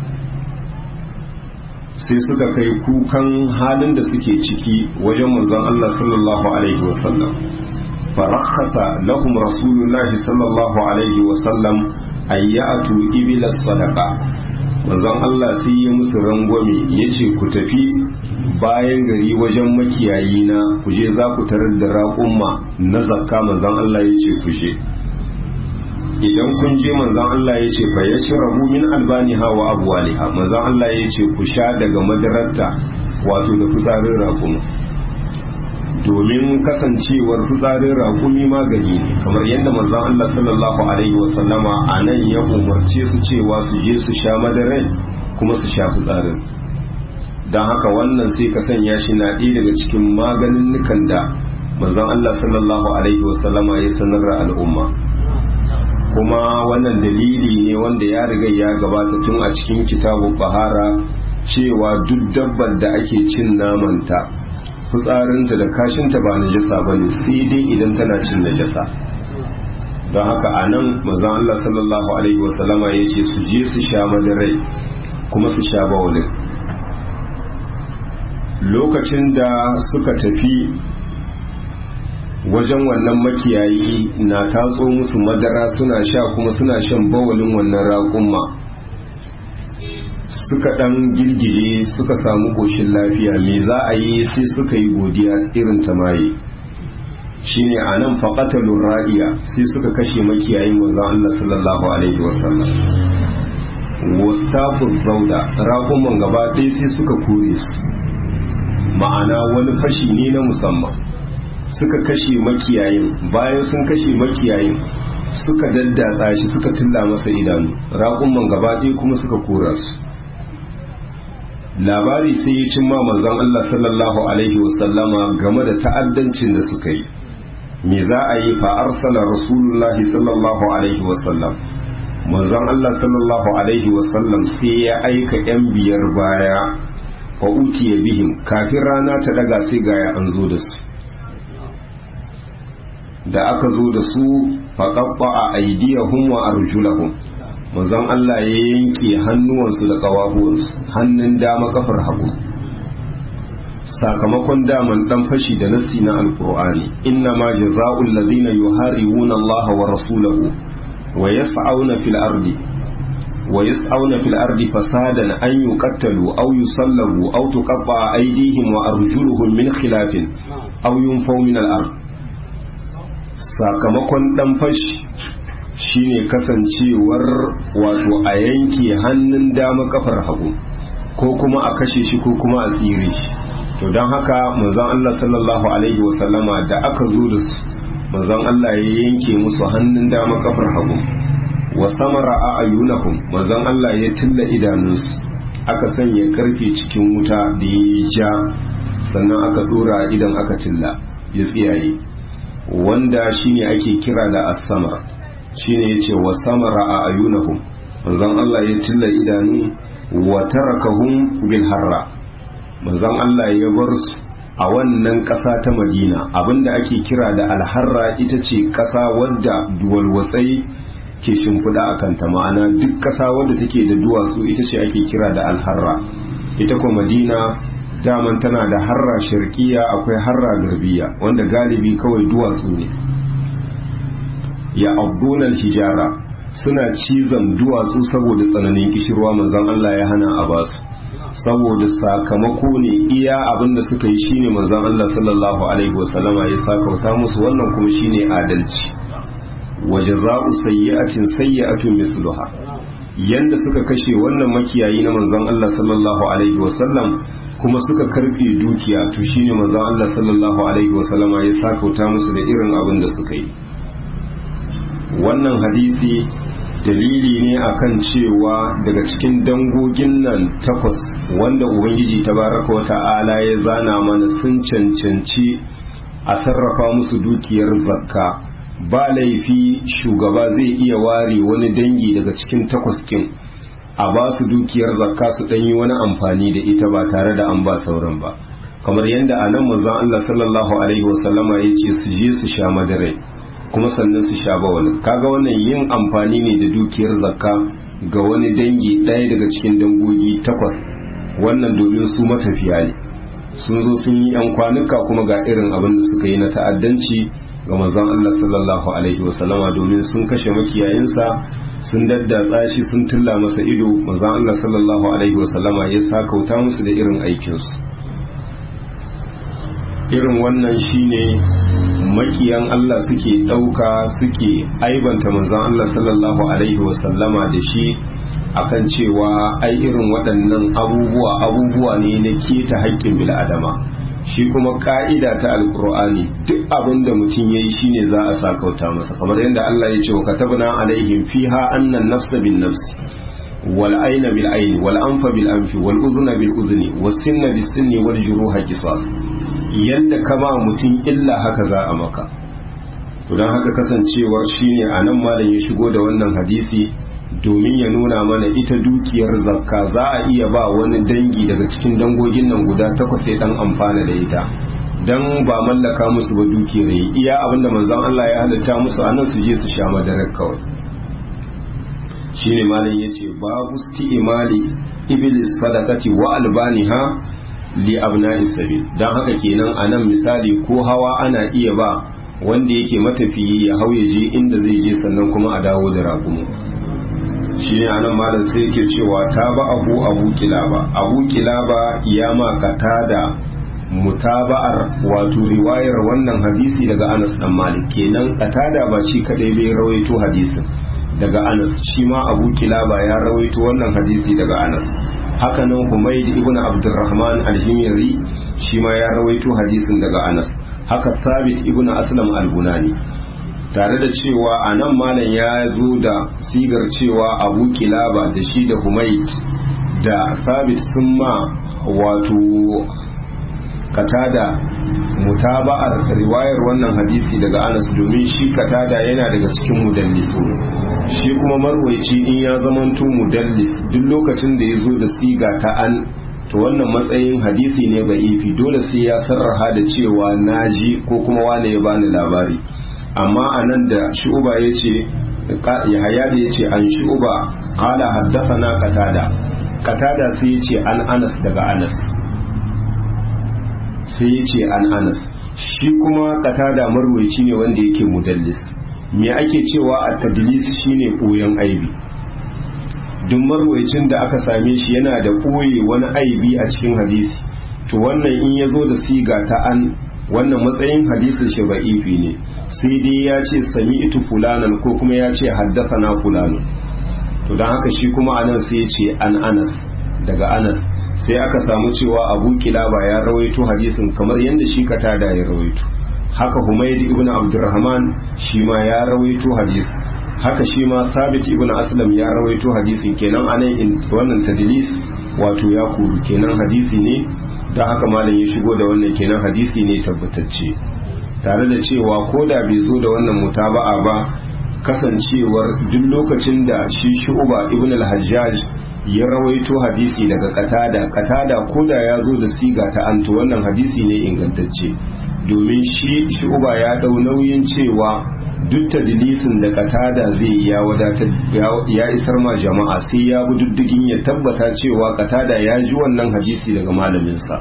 Sai suka kai kukan halin da suke ciki wajen manzon Allah sallallahu alaihi wasallam. Farakhasa lahum rasulullahi sallallahu alaihi wasallam ayyatu ibila sadaqa. Manzon Allah sai ya musu rangwame ya ce ku tafi bayan gari wajen makiyayi na ku je za ku tarar da raƙumma na zakka. Manzon Allah ya ce ku je. Idan kun je manzon Allah ya ce fa yashrabu min albaniha wa abwaliha. Manzon Allah ya ce ku sha daga madararta wato da fitsarin raƙuma, domin kasancewar fitsarin raƙumi magani ne, kamar yadda manzon Allah sallallahu alaihi wasallama a nan ya umarce su cewa su je su sha madarai kuma su sha fitsarin. don haka wannan sai ka sanya shi na ɗaya daga cikin maganin nukan da manzon Allah sallallahu alaihi wasallama ya sanar da al'umma. Kuma wannan dalili ne wanda ya riga ya gabata tun a cikin kitabu bahara cewa duk dabbar da ake cin namanta fitsarinta da kashinta ba najasa ba ne, sai dai idan tana cin najasa. don haka a nan manzon Allah sallallahu alaihi wasallama ya ce su je su sha madarai kuma su sha bawulin. Lokacin da suka tafi wajen wannan makiyayi na tatso musu madara suna sha kuma suna shan bawulin wannan raƙumma, suka ɗan girgije suka samu ƙoshin lafiya. Me za a yi sai suka yi godiya irin ta maye, shine a nan faƙatalun ra'iya sai suka kashe makiyayin manzon Allah sallallahu alaihi wasallam. wastafur zauda raƙumman gaba ɗaya sai suka kore su, ma'ana wani fashi ne na musamman. Suka kashe makiyayin, bayan sun kashe makiyayin suka daddatsa shi suka tilla masa idanu, raƙumman gaba ɗaya kuma suka kora su. Labari sai ya cimma manzon Allah sallallahu alaihi wasallama game da ta'addancin da suka yi. Me za a yi? fa arsala rasulullahi sallallahu alaihi wasallam, manzon Allah sallallahu alaihi wasallam sai ya aika yan biyar baya wa utiya bihim, kafin rana ta daga sai gaya an zo da su. Da aka zo da su faqatta aydiyahum wa arjulahum, manzon Allah ya yanke hannuwansu da ƙawahuwansu, hannun dama kafar hagu. Sakamakon daman dan fashi da nassi na alqur'ani, inna ma jazaa'ul ladina yuharibuna Allah wa rasulahu wa yas'auna fil ardi fasadan an yuqattalu aw yusallabu aw tuqatta'a aydihim wa arjuluhum min khilafin aw yunfaw min al-ard. Sakamakon dan fashi shine kasancewar wato a yanke hannun dama kafar hagu, ko kuma a kashe shi ko kuma a tsire shi. To don haka manzon Allah sallallahu alaihi wasallama da aka zo da su, manzon Allah ya yanke musu hannun dama kafar hagu. Wa samara a ayyunahum, manzon Allah ya tilla idanunsu, aka sanya karfe cikin wuta da ya ja, sannan aka dora idan aka tilla ya tsiyaye, wanda shine ake kira da as-samar. Shine yace wa samara a ayyunahum, manzon Allah ya tilla idanu. Wa tarakahum bil harra, manzon Allah ya bar su a wannan ƙasa ta Madina. Abinda ake kira da alharra ita ce ƙasa wadda duwalwatsai ke shimfiɗa a kanta, ma'ana duk ƙasa wadda take da duwatsu ita ce ake kira da alharra. Ita kuma Madina daman tana da harra sharqiya, akwai harra garbiya, wanda galibi kawai duwatsu ne. Ya abdunal hijara, suna cizon duwatsu saboda tsananin kishirwa. Manzon Allah ya hana a basu, saboda sakamako ne iya abin da suka yi shine manzon Allah sallallahu alaihi wasallama ya sakauta musu. Wannan kuma shine adalci. wa jaza'u sayyi'atin sayyi'atun misluha, yanda suka kashe wannan makiyayi na manzon Allah sallallahu alaihi wasallam kuma suka karbe dukiya, to shine manzon Allah sallallahu alaihi wasallama ya sakauta musu da irin abin da suka yi. wannan hadisi dalili ne akan cewa daga cikin dangogin nan 8 wanda ubangiji tabaraka wa ta'ala ya zana mana sun cancanci a sarrafa musu dukiyar zakka, ba laifi shugaba zai iya ware wani dangi daga cikin 8 kin a ba su dukiyar zakka su ɗanyi wani amfani da ita ba tare da an ba sauran ba, kamar yadda a nan manzon Allah sallallahu alaihi wasallama ya ce su je su sha madarai kuma sannan su sha bawalin. Kaga wannan yin amfani ne da dukiyar zakka ga wani dangi ɗaya daga cikin dangogi 8, wannan domin su matafiya ne, sun zo sun yi yan kwanuka kuma ga irin abin da suka yi na ta'addanci ga manzon Allah sallallahu alaihi wasallama, domin sun kashe makiyayinsa, sun daddatsa shi, sun tulla masa ido. Manzon Allah sallallahu alaihi wasallama ya sakauta musu da irin aikinsu. Irin wannan shine makiyan Allah suke ɗauka suke aibanta manzon Allah sallallahu alaihi wasallama da shi akan cewa ai irin waɗannan abubuwa ne na keta haƙƙin bil'adama. Shi kuma ka'ida ta alkur'ani duk abin da mutum ya yi shine za a sakauta masa, kamar yadda Allah ya ce wa katabna alaihim fiha annan nafsa bin nafsi wal ayna bil ayni wal anfa bil anfi wal udhuna bil udhuni was sinna bis sinni wal juruha qisas. Yanda kama mutum illa haka za a maka. To dan haka kasancewar shine anan malam ya shigo da wannan hadisi domin ya nuna mana ita dukiyar zakka za a iya ba wani dangi daga cikin dangogin nan guda 8 sai dan amfana da ita, dan ba mallaka musu ba dukiyar yi, iya abinda manzon Allah ya halitta musu anan su je su sha madarar kawai. Shine malam yace babu isti'mali iblis sadaqati wa albaniha li abna'is sabil. Dan haka kenan anan misali ko hawa ana iya ba wanda yake matafiyi ya hauye je inda zai je sannan kuma a dawo da raƙumu. Shi ne anan malam sai yake cewa ta ba abu kilaba ya makata da mutaba'ar wato riwayar wannan hadisi daga Anas dan Malik. Kenan katada ba shi kadai bai rawaito hadisin daga Anas, shi ma abu kilaba ya rawaito wannan hadisi daga Anas. Haka nan Humayd ibn Abdurrahman al-Himyari shi ma ya rawaito hadisin daga Anas. Haka Thabit ibn Aslam al-Bunani, tare da cewa a nan malam ya zo da sigar cewa abu kilaba da shi da Humayd da Thabit sun ma wato katada mutaba'ar riwayar wannan hadisi daga Anas, domin shi katada yana daga cikin mudallisu, shi kuma marwaici in ya zamanto mudallis duk lokacin da ya zo da siga ta an, to wannan matsayin hadisi ne ba'ifi, dole sai ya sarraha da cewa naji ko kuma wane ya bani labari. Amma a nan da shu'uba ya ce yahaya da ya ce an shu'uba kala haddafana katada sai ya ce an Anas daga Anas, sai ya ce an Anas. Shi kuma katada marwaici ne wanda yake mudallis. Me ake cewa a tadlis shine ɓoyen aibi. Duk marwaicin da aka same shi yana da ɓoye wani aibi a cikin hadisi, to wannan in ya zo da siga ta an, wannan matsayin hadisin shi ba'ifi ne, sai dai ya ce sami'tu fulanan ko kuma ya ce haddathana fulanun. To dan haka shi kuma anan sai ya ce an Anas daga Anas, sai aka samu cewa Abu Kilaba ya rawaito hadisin kamar yadda shi katada ya rawaito. Haka Humayd ibn Abdurrahman shi ma ya rawaito hadisi, haka shi ma Thabit ibn Aslam ya rawaito hadisin. Kenan anan wannan tadlis wato ya kuru, kenan hadisi ne, da haka malam ya shigo da wannan, kenan hadisi ne tabbatacce, tare da cewa ko da bai zo da wannan mutaba'a ba, kasancewar duk lokacin da shi Shu'ba ibn al-Hajjaj ya rawaito hadisi daga katada ko da ya zo da siga ta anto, wannan hadisi ne ingantacce, domin shi Shu'ba ya dau nauyin cewa duk tadlisin da katada zai ya wadatar ya isar ma jama'a, sai ya bi diddigin ya tabbata cewa katada ya ji wannan hadisi daga malaminsa.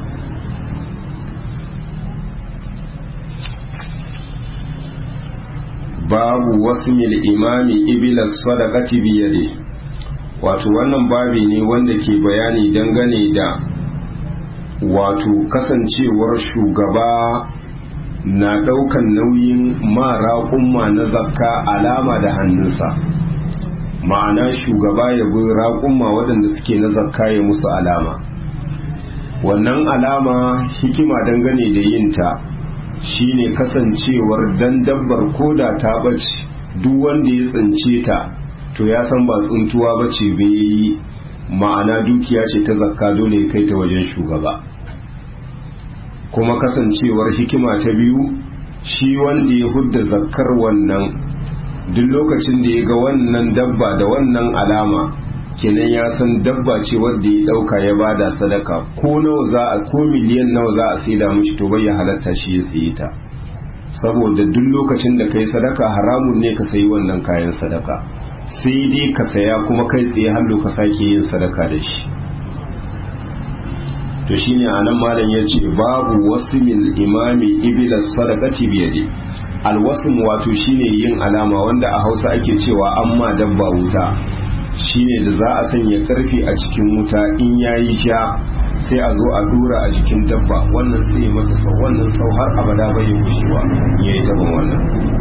Babu wasmil imami ibila sadaqati biyade, wato wannan babi ne wanda ke bayani dangane da wato kasancewar shugaba na daukan nauyin mara umma na zakka alama da hannunsa, ma'ana shugaba ya bi raƙumma waɗanda suke na zakka ya musu alama. Wannan alama hikima dangane da yinta shine kasancewar dan dabbar koda ta ɓace duk wanda ya tsince ta to ya san ba tsuntuwa ba ce bai yi, ma'ana dukiya ce ta zakka dole ya kai ta wajen shugaba. kuma kasancewar hikima ta biyu, shi wanda ya hudda zakkar wannan duk lokacin da ya ga wannan dabba da wannan alama kenan ya san dabba ce wadda ya dauka ya bada sadaka, ko nawa za a ko miliyan nawa za a saida mishi to bai ya halatta shi ya tsaye ta, saboda duk lokacin da kai sadaka haramun ne ka sayi wannan kayan sadaka, sai dai ka saya kuma kai tsaye hallo ka sake yin sadaka da shi. to shine anan malam yace babu wasmil imami ibila sadaqati biyadi. alwasm wato shine yin alama wanda a Hausa ake cewa amma dabba wuta, shine da za a sanya karfi a cikin wuta in yayi ja sai a zo a dora a jikin dabba, wannan sai mata sau, wannan sau har abada bai gushewa yayi taban wannan.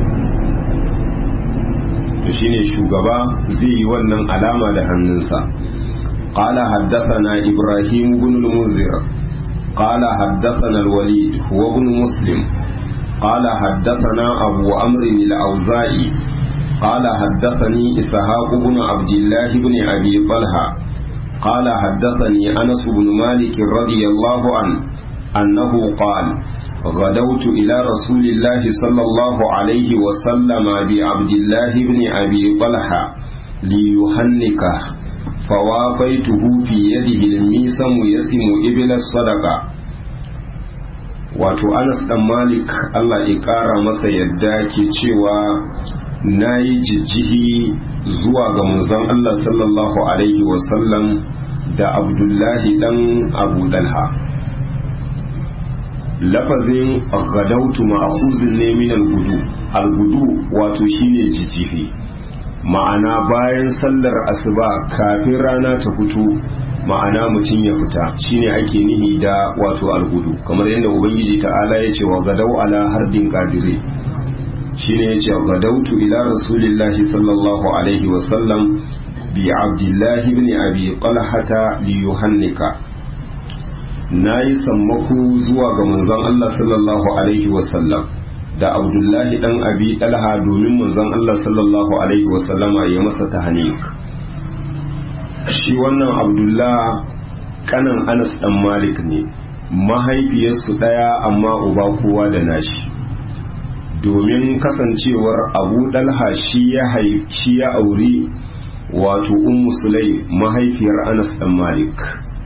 to shine shugaba zai yi wannan alama da hannunsa. قال حدثنا إبراهيم بن المنذر قال حدثنا الوليد هو ابن مسلم قال حدثنا أبو عمرو الأوزاعي قال حدثني إسحاق بن عبد الله بن أبي طلحة قال حدثني أنس بن مالك رضي الله عنه أنه قال غدوت إلى رسول الله صلى الله عليه وسلم بعبد الله بن أبي طلحة ليهنكه فوافيته في يده الميسم يسم إبل الصدقة. wato Anas dan Malik Allah ya kara masa yadda ke cewa nayi jijjihi zuwa ga manzon Allah sallallahu alaihi wasallam da Abdullahi dan Abu Dalha. lafazin ghadautu ma'khuzun ne min al-gudu, al-gudu wato shine jijjihi, ma'ana bayan sallar asuba kafin rana ta fito, ma'ana mutum ya fita shine ake nihi da wato algudu, kamar yadda ubangiji ta'ala ya ce wa gadau ala hardin qadiri, shine ya ce gadautu ila rasulillahi sallallahu alaihi wasallam bi abdullahi ibn abi talhata li yuhannika, nayi sammako zuwa ga manzon Allah sallallahu alaihi wasallam da Abdullahi dan Abi Talha domin manzon Allah sallallahu alaihi wasallama ya masa tahnik. Shi wannan Abdullah kanan Anas dan Malik ne, mahaifiyarsu daya amma uba kowa da nashi, domin kasancewar Abu Talha shi ya auri wato Ummu Sulaim mahaifiyar Anas dan Malik.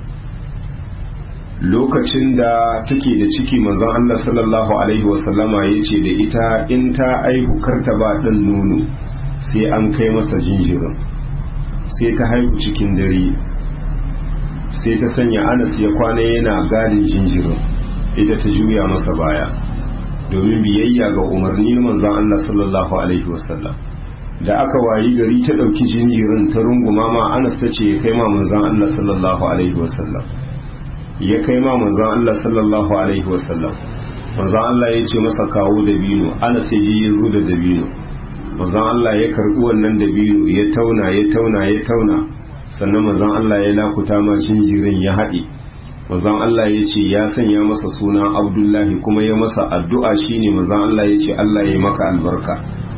lokacin da take da ciki manzon Allah sallallahu alaihi wasallama ya ce da ita in ta aihu karta ba ɗan nono sai an kai masa jinjirin, sai ta haihu cikin dare, sai ta sanya Anas ya kwana yana gadin jinjirin, ita ta juya masa baya domin biyayya ga umarni na manzon Allah sallallahu alaihi wasallam. da aka wayi gari ta ɗauki jinjirin ta runguma ma Anas ta ce ya kai ma manzon Allah sallallahu alaihi wasallam, ya kai ma manzon Allah sallallahu alaihi wasallam. manzon Allah ya ce masa kawo dabino, Anas ya je ya zo da dabino, manzon Allah ya karbi wannan dabino ya tauna, sannan manzon Allah ya lakuta ma jinjirin ya haɗe. manzon Allah ya ce ya sanya masa suna Abdullahi kuma ya masa addu'a, shine manzon Allah ya ce Allah ya maka albarka.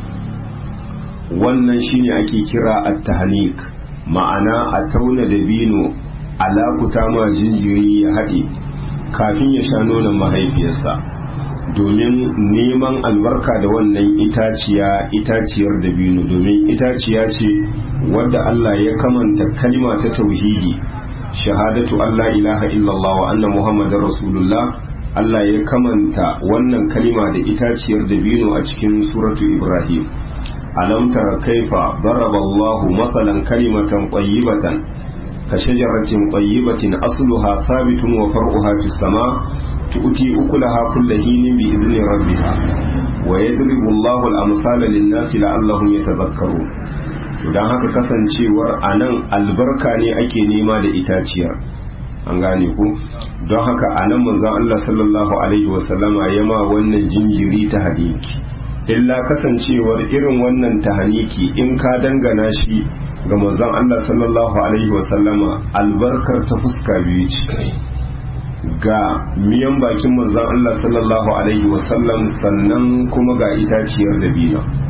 wannan shine ake kira at-tahnik, ma'ana a tauna dabino alakuta ma jinjiri ya haɗe kafin ya sha nonon mahaifiyarsa, domin neman albarka da wannan itaciyar dabino, domin itaciya ce wadda Allah ya kamanta kalma ta tauhidi, shahadatu Allah ilaha illallah wa anna muhammadar rasulullah. Allah ya kamanta wannan kalma da itaciyar dabino a cikin suratu Ibrahim. alam tara kaifa daraballahu masalan kalimatan tayyibatan كشجرة طيبة أصلها ثابت وفرعها في السماء تؤتي أكلها كل حين بإذن ربها ويضرب الله الأمثال للناس لعلهم يتذكرون. don haka kasancewar a nan albarka ne ake nema da itaciyar, an gane ku, don haka a nan manzon Allah sallallahu alaihi wasallama ya ma wannan jinjiri ta hadiki, illa kasancewar irin wannan tahaniki in ka dangana shi ga manzon Allah sallallahu alaihi wasallama albarkar ta fuska biyu ce, ga miyan bakin manzon Allah sallallahu alaihi wasallam sannan kuma ga itaciyar dabino,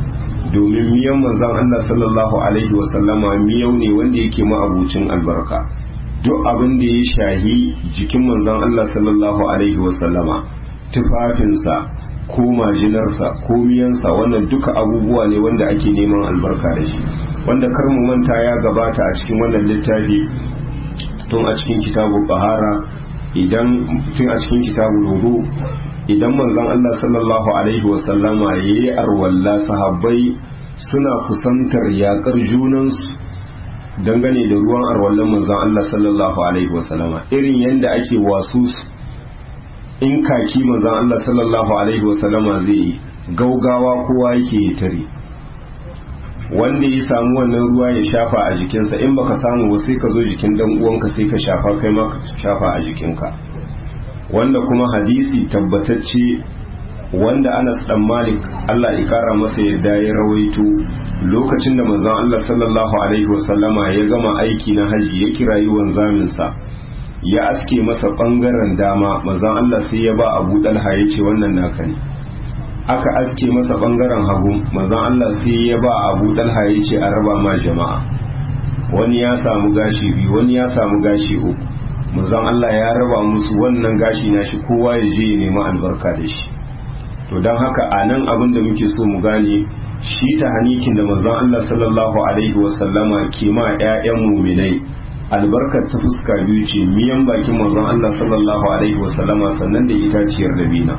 domin miyan manzon Allah sallallahu alaihi wasallama miyau ne wanda yake ma'abucin albarka. duk abin da ya shahi jikin manzon Allah sallallahu alaihi wasallama, tufafinsa ko majinarsa ko miyansa, wannan duka abubuwa ne wanda ake neman albarka da shi, wanda kar mu manta ya gabata a cikin wannan littafi tun a cikin kitabu bahara, tun a cikin kitabu wudu, idan manzon Allah sallallahu alaihi wasallama yayi arwalla, sahabbai suna kusantar yakar junansu dangane da ruwan arwallan manzon Allah sallallahu alaihi wasallama, irin yadda ake wasu in kaki manzon Allah sallallahu alaihi wasallama zai yi gaugawa kowa yake tare, wanda ya samu wannan ruwa ya shafa a jikinsa, in baka samu ba sai ka zo jikin dan uwanka sai ka shafa, kai ma ka shafa a jikinka. Wanda kuma hadisi tabbatacce wanda Anas dan Malik Allah ya kara masa yadda ya rawaito, lokacin da manzon Allah sallallahu alaihi wasallama ya gama aiki na haji ya kirayi wanzamin sa ya aske masa bangaren dama, manzon Allah sai ya ba Abu Dalha ya ce wannan naka ne. Aka aske masa bangaren hagu, manzon Allah sai ya ba Abu Dalha ya ce a raba ma jama'a, wani ya samu gashi biyu, wani ya samu gashi uku, manzon Allah ya raba musu wannan gashi na shi, kowa ya je ya nemi albarka da shi. To don haka a nan abin da muke so mu gane, shi ta hanikin da manzon Allah sallallahu alaihi wasallama ke ma 'ya'yan muminai albarkar ta fuska biyu ce, miyan bakin manzon Allah sallallahu alaihi wasallama sannan da itaciyar dabina.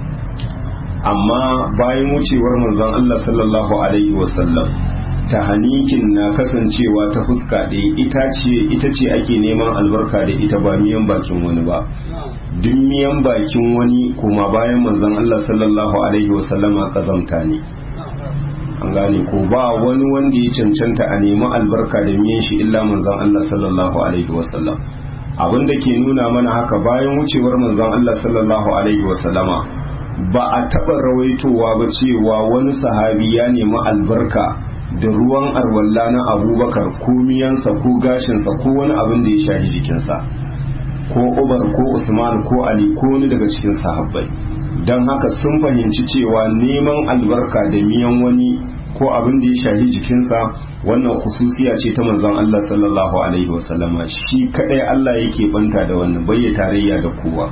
Amma bayan wucewar manzon Allah sallallahu alaihi wasallam, ta hanikin na kasancewa ta fuska ɗaya, ita ce ake neman albarka da ita, ba miyan bakin wani ba. Duk miyan bakin wani kuma bayan manzon Allah sallallahu alaihi wasallama kazamta ne, an gane ko, ba wani wanda ya cancanta a nemi albarka da miyan shi illa manzon Allah sallallahu alaihi wasallam. Abin da ke nuna mana haka, bayan wucewar manzon Allah sallallahu alaihi wasallama ba a taɓa rawaitowa ba cewa wani sahabi ya nemi albarka da ruwan arwalla na Abubakar ko miyansa ko gashinsa ko wani abin da ya shahi jikinsa, ko Umar ko Usman ko Ali ko wani daga cikin sahabbai. Don haka sun fahimci cewa neman albarka da miyan wani ko abin da ya shahi jikinsa wannan khususiya ce ta manzon Allah sallallahu alaihi wasallama, shi kadai Allah yake banta da wannan, bai tarayya da kowa.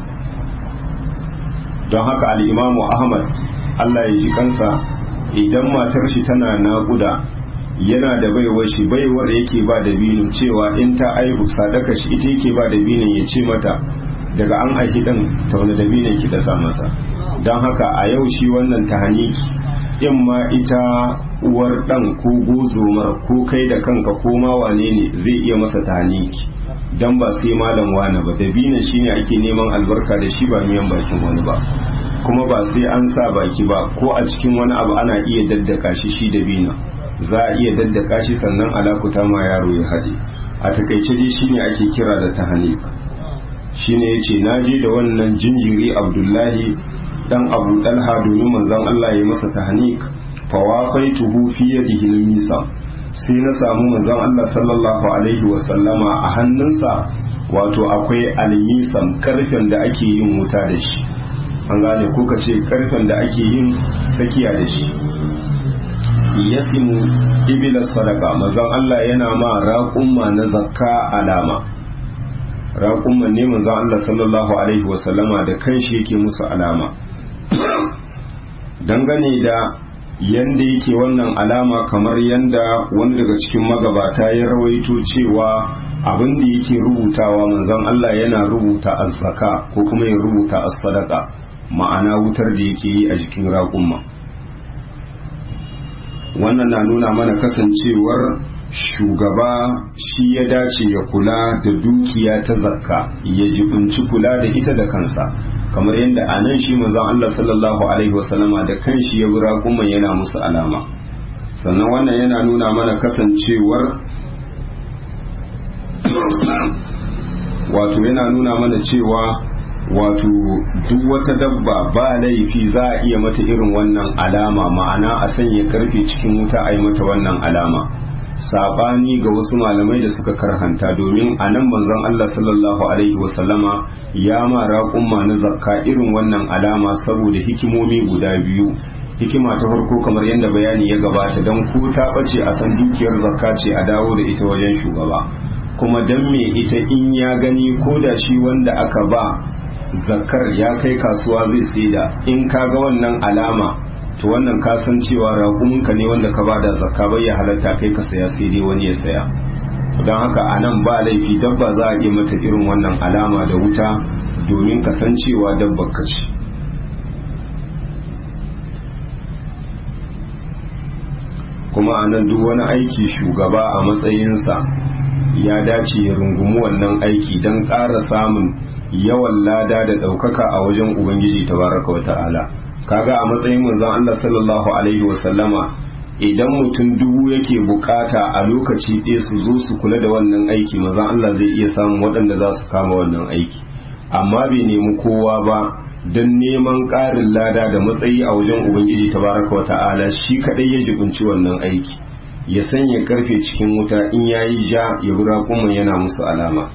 Don haka al-Imamu Ahmad Allah ya ji kansa, idan matar shi tana naƙuda yana da baiwar shi, baiwar yake ba da binin cewa in ta aihu sadaka shi ita yake ba da binin, ya ce mata daga an aiki dan tauna da binin ki dasa masa. Don haka a yau shi wannan tahaniki, in ma ita uwar dan ko gozomar ko kai da kanka ko ma wane ne zai iya masa tahaniki, dan ba sai malam wani ba, da binin shine ake neman albarka da shi, ba miyan bakin wani ba, kuma ba sai an sa baki ba, ko a cikin wani abu ana iya daddaka shi da binin, za a iya daddaka shi sannan alakuta ma yaro ya haɗe. A takaice dai shine ake kira da tahanik. Shine yace naje da wannan jinjiri Abdullahi dan Abu Dalha domin manzon Allah ya masa tahanik, fa wafaituhu fi yadihi al-misa, sai na samu manzon Allah sallallahu alaihi wa sallama a hannunsa wato akwai al-misam, karfen da ake yin wuta da shi, an gane ko kace karfen da ake yin tsakiya da shi. Yasimu ibila sadaka, manzon Allah yana ma raƙumma na zakka alama, raƙumman ne manzon Allah sallallahu alaihi wasallama da kanshi yake musu alama. Dangane da yanda yake wannan alama, kamar yanda wani daga cikin magabata ya rawaito cewa abin da yake rubutawa manzon Allah yana rubuta az-zaka ko kuma ya rubuta as-sadaqa, ma'ana wutar da yake yi a jikin raƙumma. Wannan na nuna mana kasancewar shugaba shi ya dace ya kula da dukiya ta zakka, ya jibinci kula da ita da kansa, kamar yadda a nan shi manzon Allah sallallahu alaihi wasallama da kanshi ya bi raƙumman yana musu alama. Sannan wannan yana nuna mana kasancewar wato yana nuna mana cewa wato duk wata dabba ba laifi za a iya mata irin wannan alama, ma'ana a sanya karfe cikin wuta a yi mata wannan alama, sabani ga wasu malamai da suka karhanta, domin a nan manzon Allah sallallahu alaihi wasallama ya ma raƙumma na zakka irin wannan alama saboda hikimomi guda biyu. hikima ta farko kamar yadda bayani ya gabata don ko ta bace a san dukiyar zakka ce a dawo da ita wajen shugaba, kuma don me ita in ya gani ko da shi wanda aka ba zakkar ya kai kasuwa zai saida, in ka ga wannan alama to wannan ka san cewa raƙuminka ne wanda ka bada zakka bai ya halatta kai ka saya sai dai wani ya saya. don haka a nan ba laifi dabba za a iya mata irin wannan alama da wuta domin kasancewa dabbar ka ce. kuma a nan duk wani aiki shugaba a matsayinsa ya dace ya rungumi wannan aiki don ƙara samun yawan lada da ɗaukaka a wajen ubangiji tabaraka wa ta'ala. kaga a matsayin manzon Allah sallallahu alaihi wasallama idan mutum 1000 yake bukata a lokaci ɗaya su zo su kula da wannan aiki, manzon Allah zai iya samun waɗanda za su kama wannan aiki, amma bai nemi kowa ba don neman ƙarin lada da matsayi a wajen ubangiji tabaraka wa ta'ala. shi kadai ya jibinci wannan aiki, ya sanya karfe cikin wuta, in yayi ja ya bi raƙuman yana musu alama.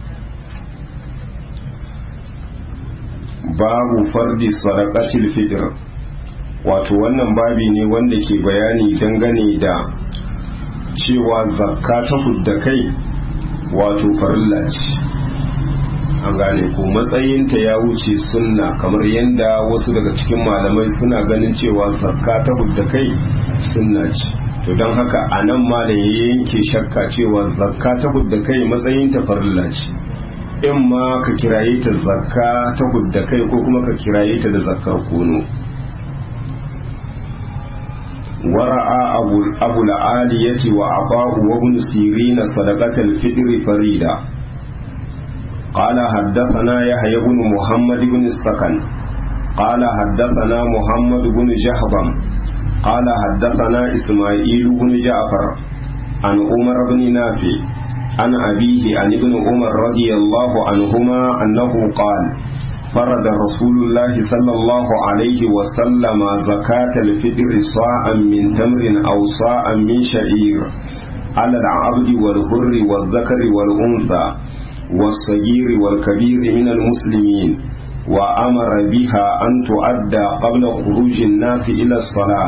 babu fardi sadaqatil fitr, wato wannan babi ne wanda ke bayani dangane da cewa zakka ta hudda kai wato farilla ce, an gane ko matsayinta ya wuce sunna, kamar yadda wasu daga cikin malamai suna ganin cewa zakka ta hudda kai sunna ce. to don haka a nan ma da ya yanke shakka cewa zakka ta hudda kai matsayinta farilla ce, in ma ka kiraye ta zakka ta hudda kai ko kuma ka kiraye ta da zakkar kono. ورأى أبو العالية وعطاء وابن سيرين صدقة الفطر فريدة. قال حدثنا يحيى بن محمد بن السكن قال حدثنا محمد بن جهضم قال حدثنا إسماعيل بن جعفر عن عمر بن نافع عن أبيه عن ابن عمر رضي الله عنهما أنه قال فرض رسول الله صلى الله عليه وسلم زكاة الفطر صاعا من تمر أو صاعا من شعير على العبد والحر والذكر والأنثى والصغير والكبير من المسلمين، وأمر بها أن تؤدى قبل خروج الناس إلى الصلاة.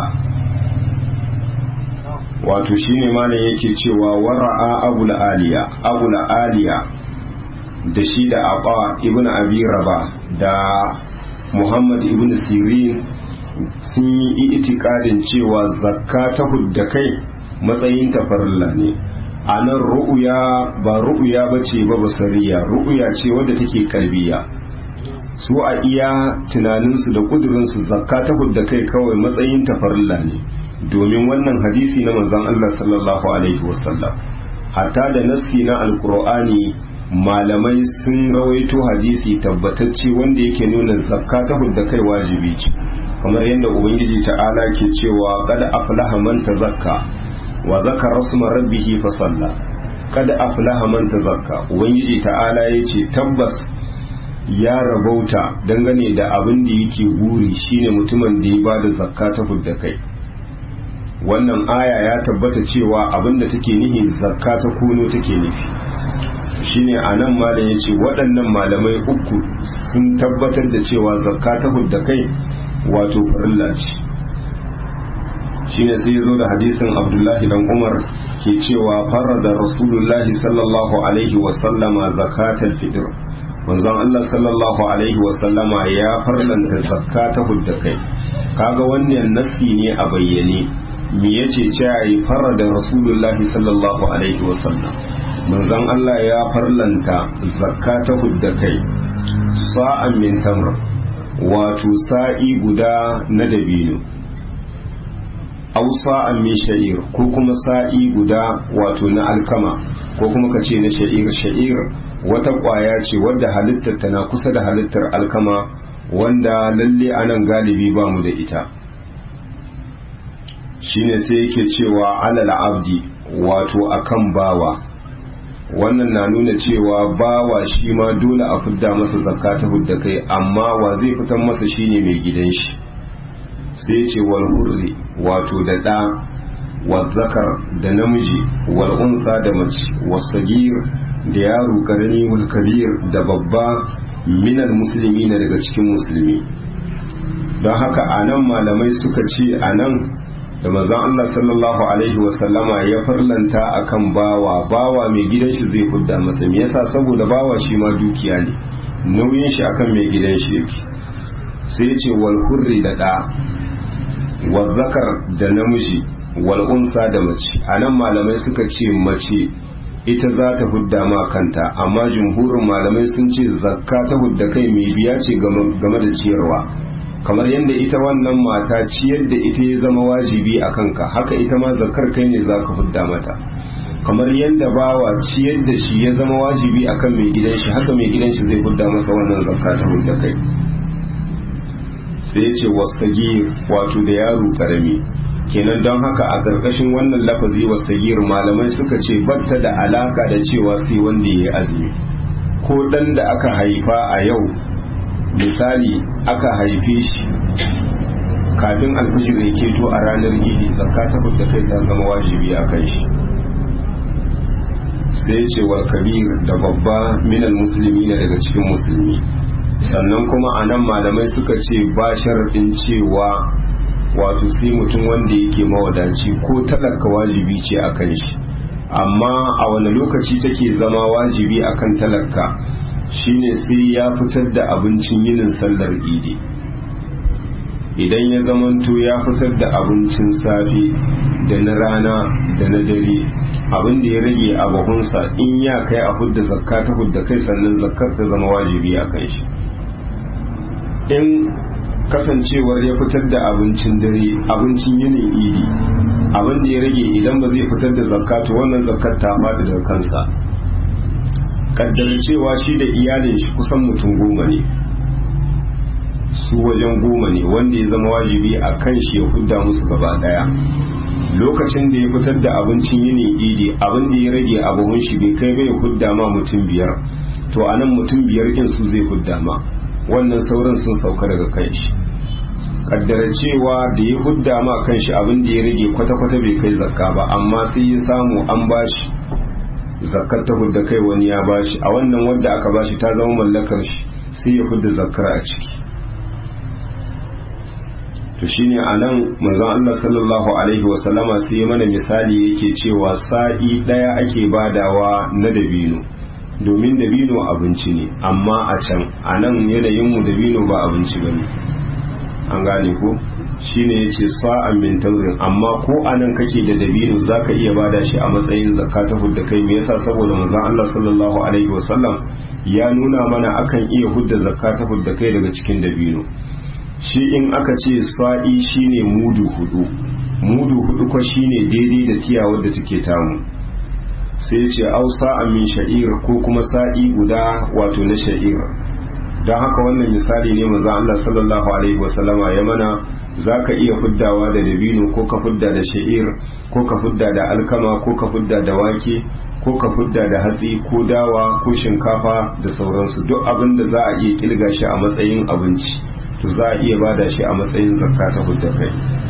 wato shine malam yake cewa wara'a abul aliya da shi da Aba ibn Abi Rabah da Muhammad ibn Sirin sun yi itikadin cewa zakka ta hudda kai matsayin tafarilla ne. a nan ru'uya ba ru'uya bace ba basariya, ru'uya ce wadda take kalbiya. su a iya tunaninsu da kudurinsu zakka ta hudda kai kawai matsayin tafarilla ne, domin wannan hadisi na manzon Allah sallallahu alaihi wasallam. hatta da nassi na alqur'ani malamai sun rawaito hadisi tabbatacce wanda yake nuna zakka ta hudda kai wajibi ce, kamar yadda ubangiji ta'ala ke cewa qad aflaha man tazakka wa zakara isma rabbih fa salla. qad aflaha man tazakka, ubangiji ta'ala yace tabbas ya rabauta dangane da abin da yake guri shine mutumin da ya bada zakka ta hudda kai. wannan aya ya tabbata cewa abin da take nihi zakka ta kuno take nufi. shine anan malam yace waɗannan malamai uku sun tabbatar da cewa zakka ta hudda kai wato farilla ce. shine sai yazo da hadisin Abdullahi dan Umar ke cewa farada Rasulullahi sallallahu alaihi wa sallama zakatul fitr, manzon Allah sallallahu alaihi wa sallama ya farlanta zakka ta hudda kai. kaga wannan nasi ne a bayyane. me yace cewa yi farada Rasulullahi sallallahu alaihi wa sallam, manzon Allah ya farlanta zakka ta hudda kai sa'an min tamr, wato sa'i guda na dabino, aw sa'an min sha'ir, ko kuma sa'i guda wato na alkama, ko kuma kace na sha'ir. sha'ir wata kwaya ce wadda halittar ta na kusa da halittar alkama, wanda lalle anan galibi ba mu da ita. shine sai yake cewa alal abdi, wato akan bawa. wannan na nuna cewa bawa shi ma dole a fidda masa zakka ta hudda kai, amma wa zai fitar masa shine mai gidan shi. sai ce wal hurri, wato da ɗa, wal zakar da namiji, wal unsa da mace, was sagir da yaro karami, wal kabir da babba, minal musulmi na daga cikin musulmi. don haka anan malamai suka ce anan da manzon Allah sallallahu alaihi wasallama ya farlanta akan bawa mai gidan shi zai hudda masa. Me yasa? saboda bawa shi ma dukiya ne, nauyin shi akan mai gidan shi yake. sai ce wal hurri da da, wal zakar da namiji, wal unsa da mace. anan malamai suka ce mace ita za ta hudda ma kanta, amma jumhurin malamai sun ce zakka ta hudda kai mai biya ce game da ciyarwa. kamar yadda ita wannan mata ciyar da ita ya zama wajibi a kanka, haka ita ma zakkar kai ne za ka hudda mata. kamar yadda bawa ciyar da shi ya zama wajibi akan mai gidan shi, haka mai gidan shi zai hudda masa wannan zakka ta hudda kai. sai ya ce wasagir, wato da yaro karami. kenan don haka a ƙarƙashin wannan lafazi wasagir malamai suka ce batta da alaka da cewa sai wanda ya yi azumi. ko dan da aka haifa a yau, misali aka haife shi kafin alfijir ya keto a ranar idi, zakka ta hudda kai ta zama wajibi a kan shi. sai ce wal kabir da babba minal musulmi ne daga cikin musulmi. sannan kuma a nan malamai suka ce ba sharaɗin cewa wato sai mutum wanda yake mawadaci ko talaka wajibi ce a kan shi. amma a wani lokaci take zama wajibi a kan talaka shine sai ya fitar da abincin yinin sallar idi. idan ya zamanto ya fitar da abincin safe da na rana da na dare, abin da ya rage a bahunsa in ya kai a hudda zakka ta hudda kai, sannan zakkar ta zama wajibi a kan shi. in kasancewar ya fitar da abincin dare, abincin yinin idi, abin da ya rage idan ba zai fitar da zakka to wannan zakkar ta faɗi daga kansa. kaddara cewa shi da iyalin shi kusan mutum 10 ne, su wajen 10 ne wanda ya zama wajibi a kan shi ya hudda musu gaba daya. lokacin da ya fitar da abincin yinin idi, abin da ya rage a buhun shi bai kai bai hudda ma mutum 5, to anan mutum 5 din su zai hudda ma, wannan sauran sun sauka daga kan shi. kaddara cewa da ya hudda ma kan shi abin da ya rage kwata-kwata bai kai zakka ba, amma sai ya samu an bashi zakkar ta hudda kai, wani ya bashi, a wannan wanda aka bashi ta zama mallakar shi, sai ya hudda zakkar a ciki. to shine anan manzon Allah sallallahu alaihi wasallama sai mana misali yake cewa sa'i daya ake badawa na dabino, domin dabino abinci ne, amma a can anan yanayin mu dabino ba abinci bane, an gane ko. shine yace sa'an min taurin, amma ko anan kake da dabino zaka iya bada shi a matsayin zakka ta hudda kai. me yasa? saboda manzon Allah sallallahu alaihi wasallam ya nuna mana akan iya hudda zakka ta hudda kai daga cikin dabino. shi in aka ce sa'i shine mudu 4, mudu 4 ko shine daidai da tiya wadda take tamu. sai ya ce au sa'an min sha'ir, ko kuma sa'i guda wato na sha'ir. don haka wannan misali ne manzo Allah sallallahu alaihi wasallama ya mana, zaka iya fuddawa da dabino, ko ka fudda da sha'ir, ko ka fudda da alkama, ko ka fudda da wake, ko ka fudda da hatsi ko dawa ko shinkafa da sauransu. duk abin da za a iya kilga shi a matsayin abinci to za a iya bada shi a matsayin zakka ta hudda kai.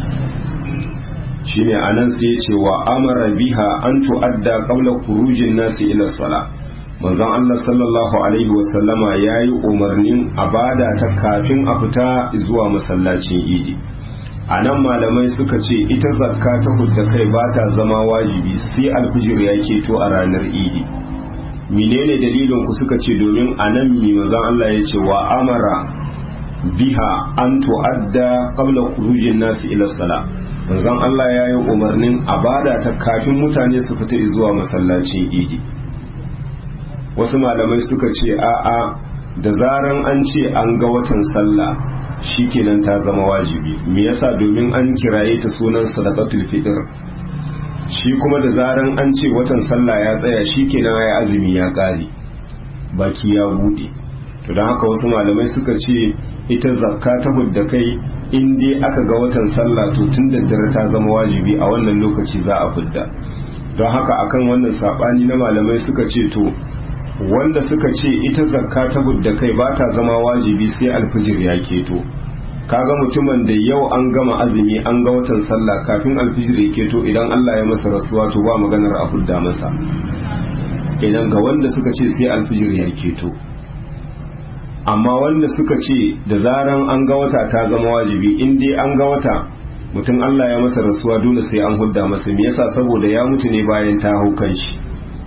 shine anan sai ya ce wa amara biha an tu'adda qabla khurujin nasi ila salat. manzon Allah sallallahu alaihi wasallama yayi umarnin a bada ta kafin a fita zuwa masallacin idi. anan malamai suka ce ita zakka ta hudda kai ba ta zama wajibi sai alfijir ya keto a ranar idi. menene dalilin ku? suka ce domin anan mi manzon Allah ya ce wa amara biha an tu'adda qabla khurujin nasi ila salat. manzon Allah ya yi umarnin a bada ta kafin mutane su fita zuwa masallacin idi. wasu malamai suka ce a'a, da zaran an ce an ga watan sallah shikenan ta zama wajibi. me yasa? domin an kiraye ta sunan sadaqatul fitr. shi kuma da zaran an ce watan sallah ya tsaya shikenan ya azumi ya kare, baki ya bude. to don haka wasu malamai suka ce ita zakka ta hudda kai in dai aka ga watan sallah to tun da dare ta zama wajibi, a wannan lokaci za a hudda. don haka akan wannan sabani na malamai suka ce to wanda suka ce ita zakka ta hudda kai ba ta zama wajibi sai alfijir ya keto. kaga mutumin da yau an gama azumi an ga watan sallah kafin alfijir ya keto, idan Allah ya masa rasuwa to ba maganar a hudda masa. idan ga wanda suka ce sai alfijir ya keto amma wanda suka ce da zaran an ga wata ta zama wajibi, in dai an ga wata mutum Allah ya masa rasuwa dole sai an hudda masa, me yasa saboda ya mutu ne bayan ta hau kan shi.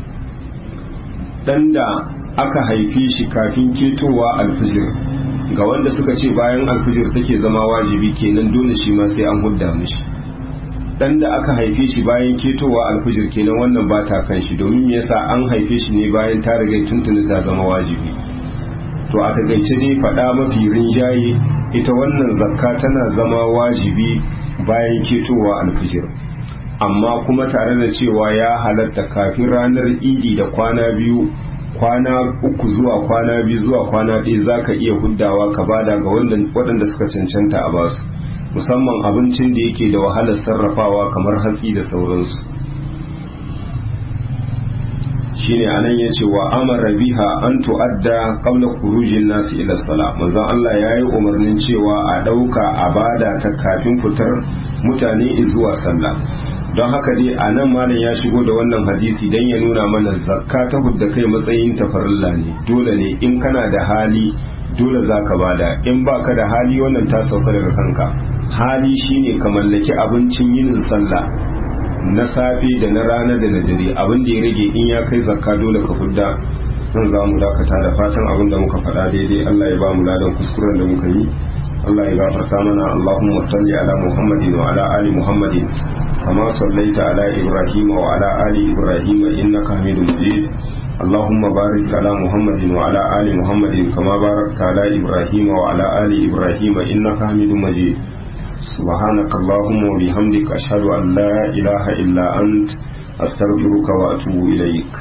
Dan da aka haife shi kafin ketowa alfijir, ga wanda suka ce bayan alfijir take zama wajibi kenan dole shi ma sai an hudda mishi. Dan da aka haife shi bayan ketowa alfijir kenan wannan ba ta kan shi, domin me yasa an haife shi ne bayan ta riga tuntuni ta zama wajibi. To a takaice dai faɗa mafi rinjaye ita wannan zakka tana zama wajibi bayan ketowa alfijir, amma kuma tare da cewa ya halatta kafin ranar idi da kwana biyu, kwana uku zuwa kwana biyu zuwa kwana ɗaya za ka iya huddawa ka bada ga waɗanda suka cancanta a basu, musamman abincin da yake da wahalar sarrafawa kamar hatsi da sauransu. Shine anan yace wa amara biha an tu'adda qabla khurujin nasi ila salat. Manzon Allah yayi umarnin cewa a dauka a bada ta kafin fitar mutane zuwa sallah. Don haka dai anan malam ya shigo da wannan hadisi dan ya nuna mana zakka ta hudda kai matsayin ta farilla ne, dole ne in kana da hali dole zaka bada, in baka da hali wannan ta sauka daga kanka. Hali shine ka mallaki abincin yinin sallah na safe da na rana da na dare, abin da ya rage in ya kai zakka dole ka hudda. Nan za mu dakata da fatan abin da muka faɗa daidai Allah ya ba mu ladan kuskuren da muka yi, Allah ya gafarta mana. Allahumma salli ala Muhammadin wa ala ali Muhammadin kama sallaita ala Ibrahim wa ala ali Ibrahim innaka Hamidum Majid. Allahumma barik ala Muhammadin wa ala ali Muhammadin kama barakta ala Ibrahim wa ala ali Ibrahim innaka Hamidum Majid. سبحانك اللهم وبحمدك أشهد أن لا إله إلا أنت أستغفرك وأتوب إليك.